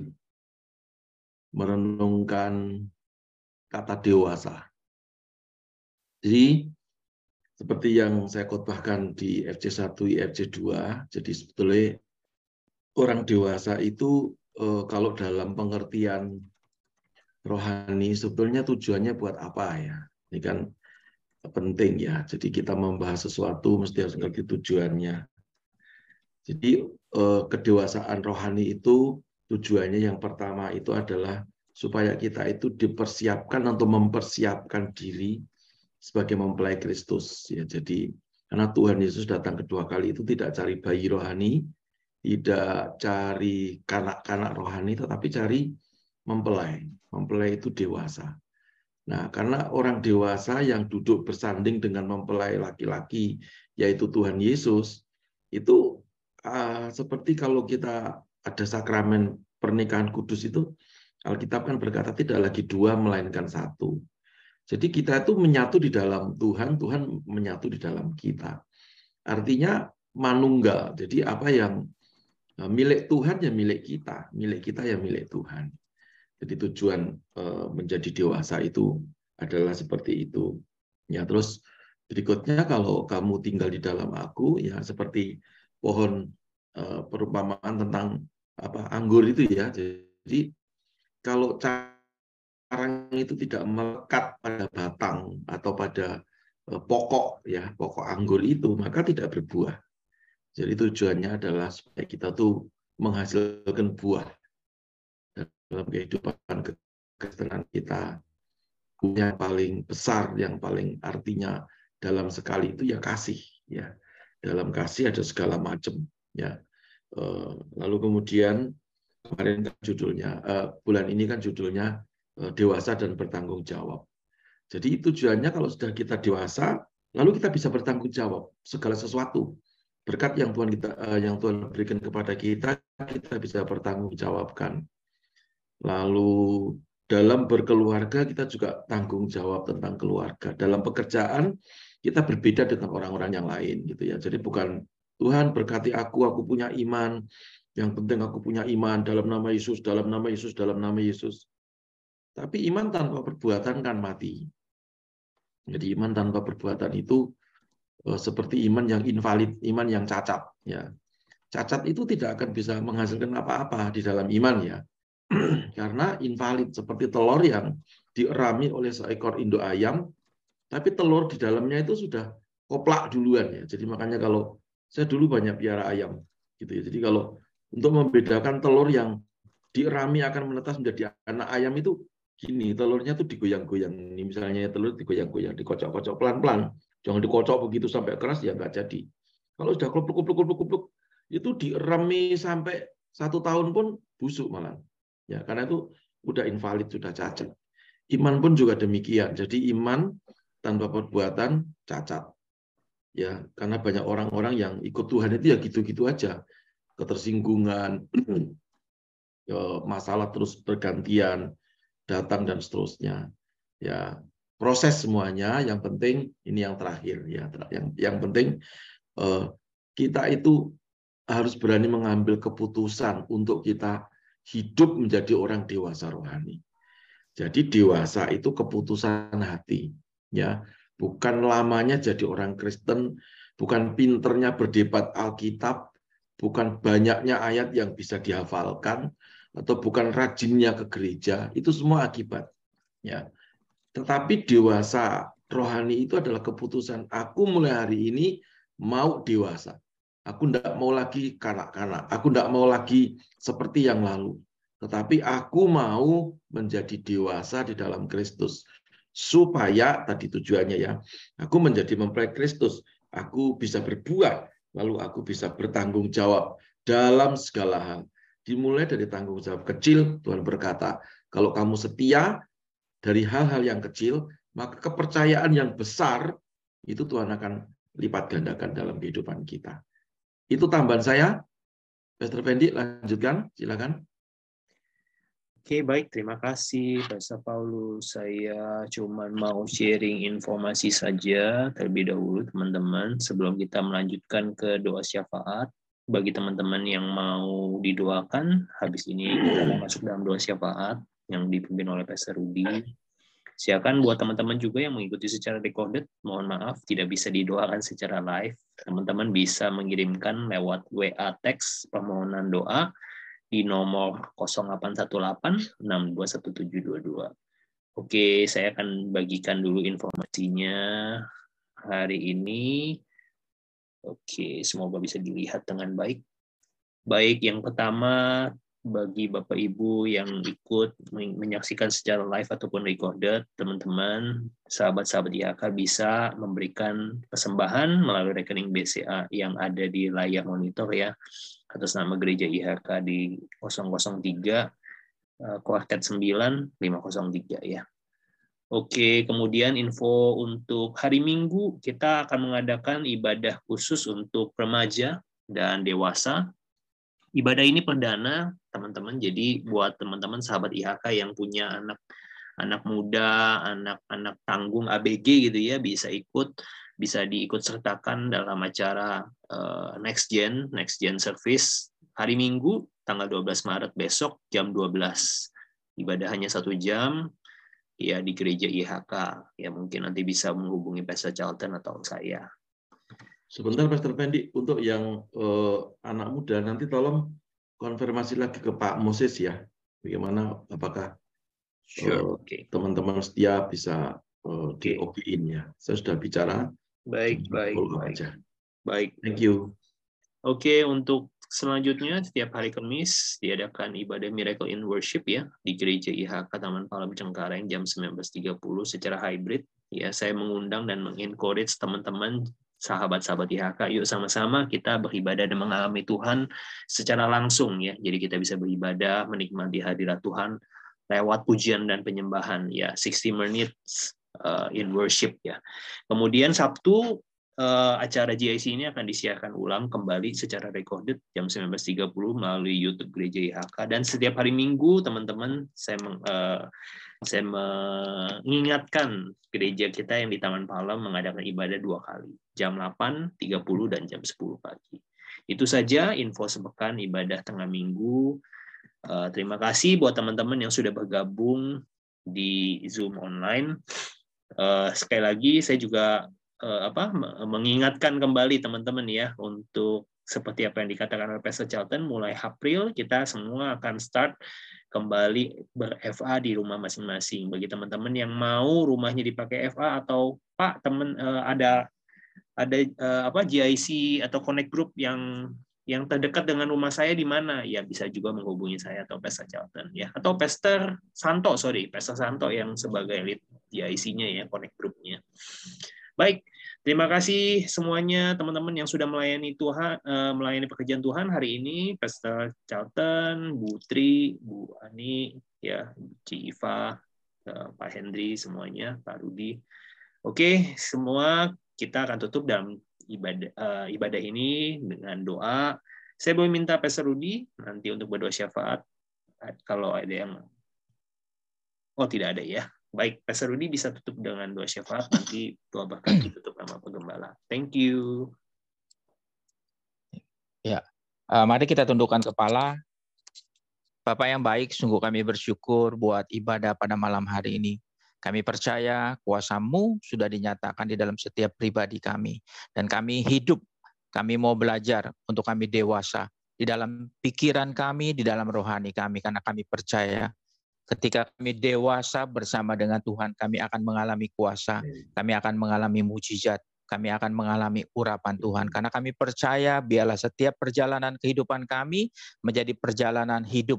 merenungkan kata dewasa. Jadi, seperti yang saya khotbahkan di FC1, IFC2, jadi sebetulnya orang dewasa itu kalau dalam pengertian rohani, sebetulnya tujuannya buat apa ya? Ini kan penting ya. Jadi kita membahas sesuatu mesti harus ngerti tujuannya. Jadi kedewasaan rohani itu tujuannya yang pertama itu adalah supaya kita itu dipersiapkan untuk mempersiapkan diri sebagai mempelai Kristus. Ya, jadi karena Tuhan Yesus datang kedua kali itu tidak cari bayi rohani, tidak cari kanak-kanak rohani, tetapi cari mempelai. Mempelai itu dewasa. Nah, karena orang dewasa yang duduk bersanding dengan mempelai laki-laki, yaitu Tuhan Yesus, itu seperti kalau kita ada sakramen pernikahan kudus itu, Alkitab kan berkata tidak lagi dua melainkan satu. Jadi kita itu menyatu di dalam Tuhan, Tuhan menyatu di dalam kita. Artinya manunggal. Jadi apa yang milik Tuhan ya milik kita ya milik Tuhan. Jadi tujuan menjadi dewasa itu adalah seperti itu. Ya, terus Berikutnya, kalau kamu tinggal di dalam aku, ya seperti pohon perumpamaan tentang anggur itu ya. Jadi kalau carang itu tidak melekat pada batang atau pada pokok anggur itu, maka tidak berbuah. Jadi tujuannya adalah supaya kita tuh menghasilkan buah dalam kehidupan kekristenan kita. Yang paling besar, yang paling artinya dalam sekali itu ya kasih, ya. Dalam kasih ada segala macam, ya. Lalu kemudian kemarin kan judulnya, bulan ini kan judulnya dewasa dan bertanggung jawab. Jadi tujuannya kalau sudah kita dewasa, lalu kita bisa bertanggung jawab segala sesuatu. Berkat yang Tuhan berikan kepada kita bisa bertanggung jawabkan. Lalu dalam berkeluarga kita juga tanggung jawab tentang keluarga. Dalam pekerjaan kita berbeda dengan orang-orang yang lain gitu ya. Jadi bukan Tuhan berkati aku punya iman. Yang penting aku punya iman dalam nama Yesus, dalam nama Yesus, dalam nama Yesus. Tapi iman tanpa perbuatan kan mati. Jadi iman tanpa perbuatan itu seperti iman yang invalid, iman yang cacat ya. Cacat itu tidak akan bisa menghasilkan apa-apa di dalam iman ya. Karena invalid, seperti telur yang dierami oleh seekor induk ayam, tapi telur di dalamnya itu sudah koplak duluan ya. Jadi makanya kalau saya dulu banyak piara ayam gitu ya. Jadi kalau untuk membedakan telur yang dierami akan menetas menjadi anak ayam itu gini, telurnya tuh digoyang-goyang. Ini misalnya telur digoyang-goyang, dikocok-kocok pelan-pelan. Jangan dikocok begitu sampai keras ya nggak jadi. Kalau sudah kupluk-kupluk itu dierami sampai 1 tahun pun busuk malah. Ya, karena itu udah invalid, sudah cacat. Iman pun juga demikian. Jadi iman tanpa perbuatan cacat. Ya, karena banyak orang-orang yang ikut Tuhan itu ya gitu-gitu aja. Ketersinggungan, masalah terus bergantian, datang dan seterusnya. Ya, proses semuanya. Yang penting ini yang terakhir ya. Yang penting kita itu harus berani mengambil keputusan untuk kita hidup menjadi orang dewasa rohani. Jadi dewasa itu keputusan hati, ya, bukan lamanya jadi orang Kristen, bukan pinternya berdebat Alkitab, bukan banyaknya ayat yang bisa dihafalkan, atau bukan rajinnya ke gereja. Itu semua akibat, ya. Tetapi dewasa rohani itu adalah keputusan. Aku mulai hari ini mau dewasa. Aku tidak mau lagi kanak-kanak. Aku tidak mau lagi seperti yang lalu. Tetapi aku mau menjadi dewasa di dalam Kristus. Supaya, tadi tujuannya ya, aku menjadi mempelai Kristus. Aku bisa berbuah, lalu aku bisa bertanggung jawab dalam segala hal. Dimulai dari tanggung jawab kecil, Tuhan berkata, kalau kamu setia dari hal-hal yang kecil, maka kepercayaan yang besar, itu Tuhan akan lipat gandakan dalam kehidupan kita. Itu tambahan saya. Pastor Fendi, lanjutkan. Silakan. Oke, baik. Terima kasih, Pastor Paulus. Saya cuma mau sharing informasi saja terlebih dahulu, teman-teman, sebelum kita melanjutkan ke doa syafaat. Bagi teman-teman yang mau didoakan, habis ini kita akan masuk dalam doa syafaat yang dipimpin oleh Pastor Rudy. Silakan buat teman-teman juga yang mengikuti secara recorded, mohon maaf tidak bisa didoakan secara live. Teman-teman bisa mengirimkan lewat WA teks permohonan doa di nomor 0818-621722. Oke, saya akan bagikan dulu informasinya hari ini. Oke, semoga bisa dilihat dengan baik. Baik, yang pertama, bagi Bapak Ibu yang ikut menyaksikan secara live ataupun recorded, teman-teman, sahabat-sahabat IHK bisa memberikan persembahan melalui rekening BCA yang ada di layar monitor ya, atas nama Gereja IHK di 003 Kuartet 9 503 ya. Oke, kemudian info untuk hari Minggu, kita akan mengadakan ibadah khusus untuk remaja dan dewasa. Ibadah ini perdana, teman-teman. Jadi buat teman-teman sahabat IHK yang punya anak muda, anak-anak tanggung ABG gitu ya, bisa diikut sertakan dalam acara Next Gen Service hari Minggu tanggal 12 Maret besok jam 12. Ibadah hanya 1 jam. ya di gereja IHK. Ya mungkin nanti bisa menghubungi Pastor Charlton atau saya. Sebentar Pastor Pendi, untuk yang anak muda nanti tolong konfirmasi lagi ke Pak Moses ya. Bagaimana, apakah teman-teman setia bisa di OB-in ya. Saya sudah bicara. Baik. Aja. Baik. Thank you. Oke, untuk selanjutnya setiap hari Kamis diadakan ibadah Miracle in Worship ya di gereja IHK Taman Palem Cengkareng jam 19.30 secara hybrid. Ya, saya mengundang dan mengencourage teman-teman sahabat-sahabat IHK, yuk sama-sama kita beribadah dan mengalami Tuhan secara langsung ya. Jadi kita bisa beribadah, menikmati hadirat Tuhan lewat pujian dan penyembahan ya, 60 minutes in worship ya. Kemudian Sabtu acara GIC ini akan disiarkan ulang kembali secara recorded jam 19.30 melalui YouTube Gereja IHK, dan setiap hari Minggu teman-teman saya mengingatkan gereja kita yang di Taman Palem mengadakan ibadah 2 kali, jam 8.30 dan jam 10 pagi. Itu saja info sepekan ibadah tengah minggu. Terima kasih buat teman-teman yang sudah bergabung di Zoom online. Sekali lagi saya juga mengingatkan kembali teman-teman ya, untuk seperti apa yang dikatakan oleh Pastor Charlton, mulai April kita semua akan start kembali ber-FA di rumah masing-masing. Bagi teman-teman yang mau rumahnya dipakai FA, atau Pak teman ada GIC atau Connect Group yang terdekat dengan rumah saya di mana, ya bisa juga menghubungi saya atau Pastor Charlton ya, atau Pastor Santo yang sebagai lead GIC-nya ya, Connect Group-nya. Baik, terima kasih semuanya teman-teman yang sudah melayani Tuhan, melayani pekerjaan Tuhan hari ini. Pastor Charlton, Bu Tri, Bu Ani, ya, Ci Iva, Pak Hendri, semuanya, Pak Rudi. Oke, semua kita akan tutup dalam ibadah ini dengan doa. Saya boleh minta Pastor Rudi nanti untuk berdoa syafaat kalau ada yang tidak ada ya. Baik, Pastor Rudi bisa tutup dengan doa syafaat, nanti doa berkat ditutup sama penggembala. Thank you. Ya, mari kita tundukkan kepala. Bapak yang baik, sungguh kami bersyukur buat ibadah pada malam hari ini. Kami percaya kuasa-Mu sudah dinyatakan di dalam setiap pribadi kami. Dan kami hidup, kami mau belajar untuk kami dewasa di dalam pikiran kami, di dalam rohani kami, karena kami percaya ketika kami dewasa bersama dengan Tuhan, kami akan mengalami kuasa, kami akan mengalami mujizat, kami akan mengalami urapan Tuhan. Karena kami percaya biarlah setiap perjalanan kehidupan kami menjadi perjalanan hidup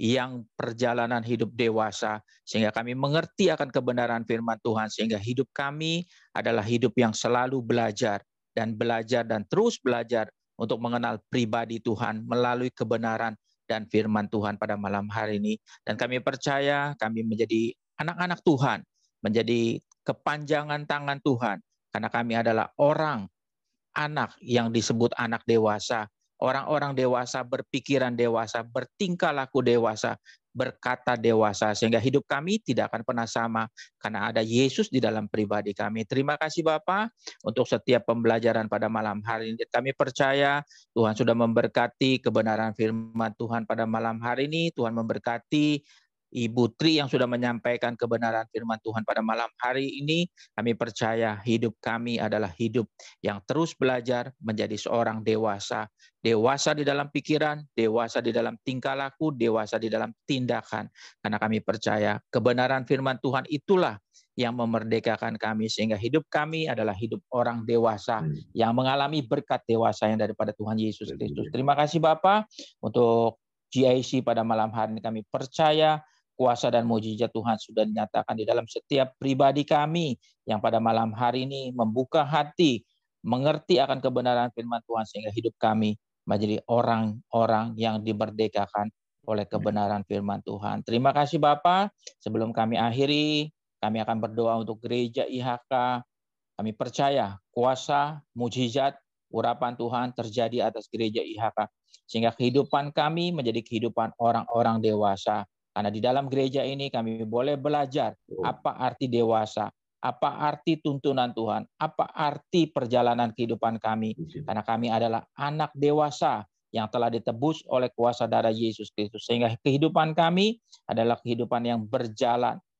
dewasa, sehingga kami mengerti akan kebenaran firman Tuhan, sehingga hidup kami adalah hidup yang selalu belajar dan terus belajar untuk mengenal pribadi Tuhan melalui kebenaran dan firman Tuhan pada malam hari ini. Dan kami percaya kami menjadi anak-anak Tuhan, menjadi kepanjangan tangan Tuhan, karena kami adalah anak yang disebut anak dewasa. Orang-orang dewasa, berpikiran dewasa, bertingkah laku dewasa, berkata dewasa, sehingga hidup kami tidak akan pernah sama karena ada Yesus di dalam pribadi kami. Terima kasih Bapa untuk setiap pembelajaran pada malam hari ini. Kami percaya Tuhan sudah memberkati kebenaran firman Tuhan pada malam hari ini. Tuhan memberkati Ibu Tri yang sudah menyampaikan kebenaran firman Tuhan pada malam hari ini. Kami percaya hidup kami adalah hidup yang terus belajar menjadi seorang dewasa. Dewasa di dalam pikiran, dewasa di dalam tingkah laku, dewasa di dalam tindakan. Karena kami percaya kebenaran firman Tuhan itulah yang memerdekakan kami, sehingga hidup kami adalah hidup orang dewasa yang mengalami berkat dewasa yang daripada Tuhan Yesus Kristus. Terima kasih Bapa untuk GIC pada malam hari ini. Kami percaya kuasa dan mujizat Tuhan sudah dinyatakan di dalam setiap pribadi kami yang pada malam hari ini membuka hati, mengerti akan kebenaran firman Tuhan, sehingga hidup kami menjadi orang-orang yang dimerdekakan oleh kebenaran firman Tuhan. Terima kasih Bapa. Sebelum kami akhiri, kami akan berdoa untuk gereja IHK. Kami percaya kuasa, mujizat, urapan Tuhan terjadi atas gereja IHK, sehingga kehidupan kami menjadi kehidupan orang-orang dewasa. Karena di dalam gereja ini kami boleh belajar apa arti dewasa, apa arti tuntunan Tuhan, apa arti perjalanan kehidupan kami. Karena kami adalah anak dewasa yang telah ditebus oleh kuasa darah Yesus Kristus. Sehingga kehidupan kami adalah kehidupan yang berjalan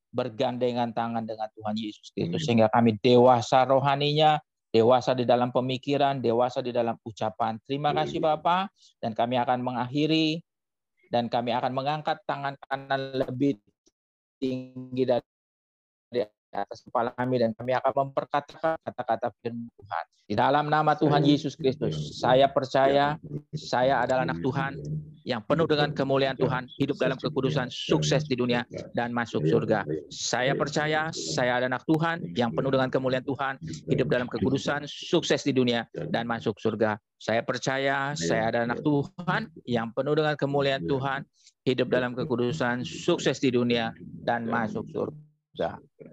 bergandengan tangan dengan Tuhan Yesus Kristus, sehingga kami dewasa rohaninya, dewasa di dalam pemikiran, dewasa di dalam ucapan. Terima kasih Bapa, dan kami akan mengakhiri, dan kami akan mengangkat tangan kanan lebih tinggi dari atas kepala kami, dan kami akan memperkatakan kata-kata firman Tuhan. Di dalam nama Tuhan Yesus Kristus, saya percaya saya adalah anak Tuhan yang penuh dengan kemuliaan Tuhan, hidup dalam kekudusan, sukses di dunia, dan masuk surga. Saya percaya saya adalah anak Tuhan yang penuh dengan kemuliaan Tuhan, hidup dalam kekudusan, sukses di dunia, dan masuk surga. Saya percaya saya adalah anak Tuhan yang penuh dengan kemuliaan Tuhan, hidup dalam kekudusan, sukses di dunia, dan masuk surga.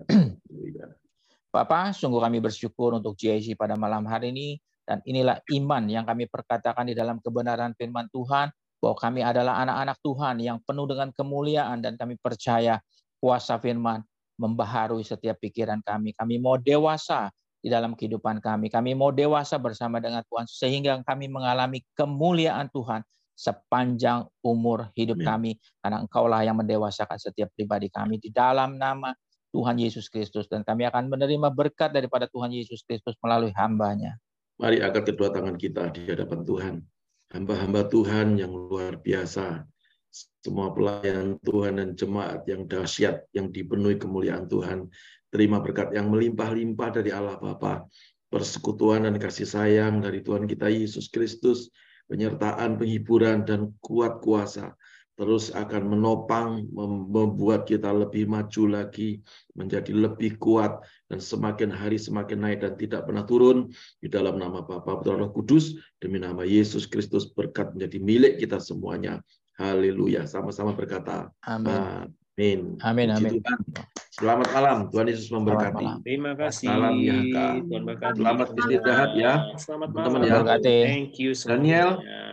Bapak, sungguh kami bersyukur untuk GIC pada malam hari ini, dan inilah iman yang kami perkatakan di dalam kebenaran firman Tuhan, bahwa kami adalah anak-anak Tuhan yang penuh dengan kemuliaan, dan kami percaya kuasa firman membaharui setiap pikiran kami. Kami mau dewasa di dalam kehidupan kami. Kami mau dewasa bersama dengan Tuhan, sehingga kami mengalami kemuliaan Tuhan sepanjang umur hidup kami, karena Engkaulah yang mendewasakan setiap pribadi kami di dalam nama Tuhan Yesus Kristus, dan kami akan menerima berkat daripada Tuhan Yesus Kristus melalui hamba-Nya. Mari angkat kedua tangan kita di hadapan Tuhan. Hamba-hamba Tuhan yang luar biasa, semua pelayan Tuhan dan jemaat yang dahsyat, yang dipenuhi kemuliaan Tuhan. Terima berkat yang melimpah-limpah dari Allah Bapa, persekutuan dan kasih sayang dari Tuhan kita Yesus Kristus, penyertaan, penghiburan, dan kuat kuasa terus akan menopang, membuat kita lebih maju lagi, menjadi lebih kuat, dan semakin hari semakin naik dan tidak pernah turun. Di dalam nama Bapa, Putra, Roh Kudus, demi nama Yesus Kristus, berkat menjadi milik kita semuanya. Haleluya. Sama-sama berkata Amin. Amin. Amin. Amin. Selamat malam. Tuhan Yesus memberkati. Terima kasih. Salam YHK. Tuhan berkati. Selamat istirahat ya. Selamat teman-teman malam. ya. Thank you semuanya. Daniel.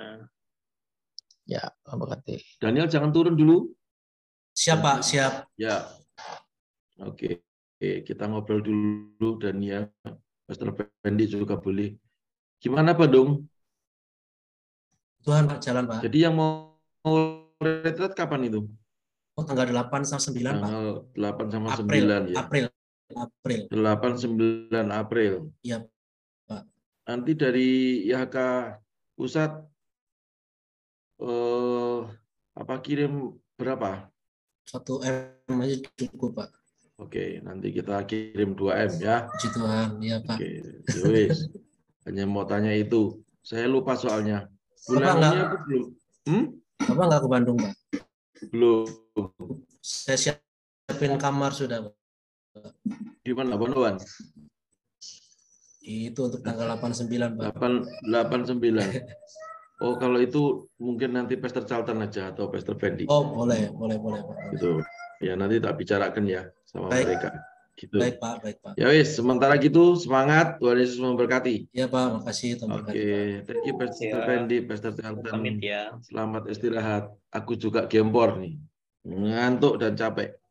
Ya, berkati. Daniel jangan turun dulu. Siap Pak, siap. Ya. Oke, kita ngobrol dulu, Daniel. Pastor Fendi juga boleh. Gimana Pak Dong? Tuhan Pak, jalan Pak. Jadi yang mau retret kapan itu? Oh, tanggal 8 sampai 9 Pak. Tanggal 8 sama April, 9 ya. April. 8-9 April. Iya Pak. Nanti dari YHK pusat kirim berapa? 1 M aja cukup Pak. Oke, nanti kita kirim 2 M ya. Puji Tuhan, ya Pak. Oke, yowis. Hanya mau tanya itu. Saya lupa soalnya. Bulan Bapak ini aku belum. Bapak nggak ke Bandung Pak? Belum. Saya siapin kamar sudah Pak. Di mana, Bonoan? Itu untuk tanggal 89 Pak. 89. Oh, kalau itu mungkin nanti Pastor Charlton aja atau Pastor Fendi. Oh, boleh Pak. Gitu. Ya, nanti tak bicarakan ya sama mereka. Gitu. Baik Pak. Ya wis, sementara gitu semangat, Tuhan Yesus memberkati. Ya Pak, makasih Tuhan berkati. Oke, thank you Pastor Fendi, Pastor Charlton. Pamit ya. Selamat istirahat. Aku juga gempor nih. Ngantuk dan capek.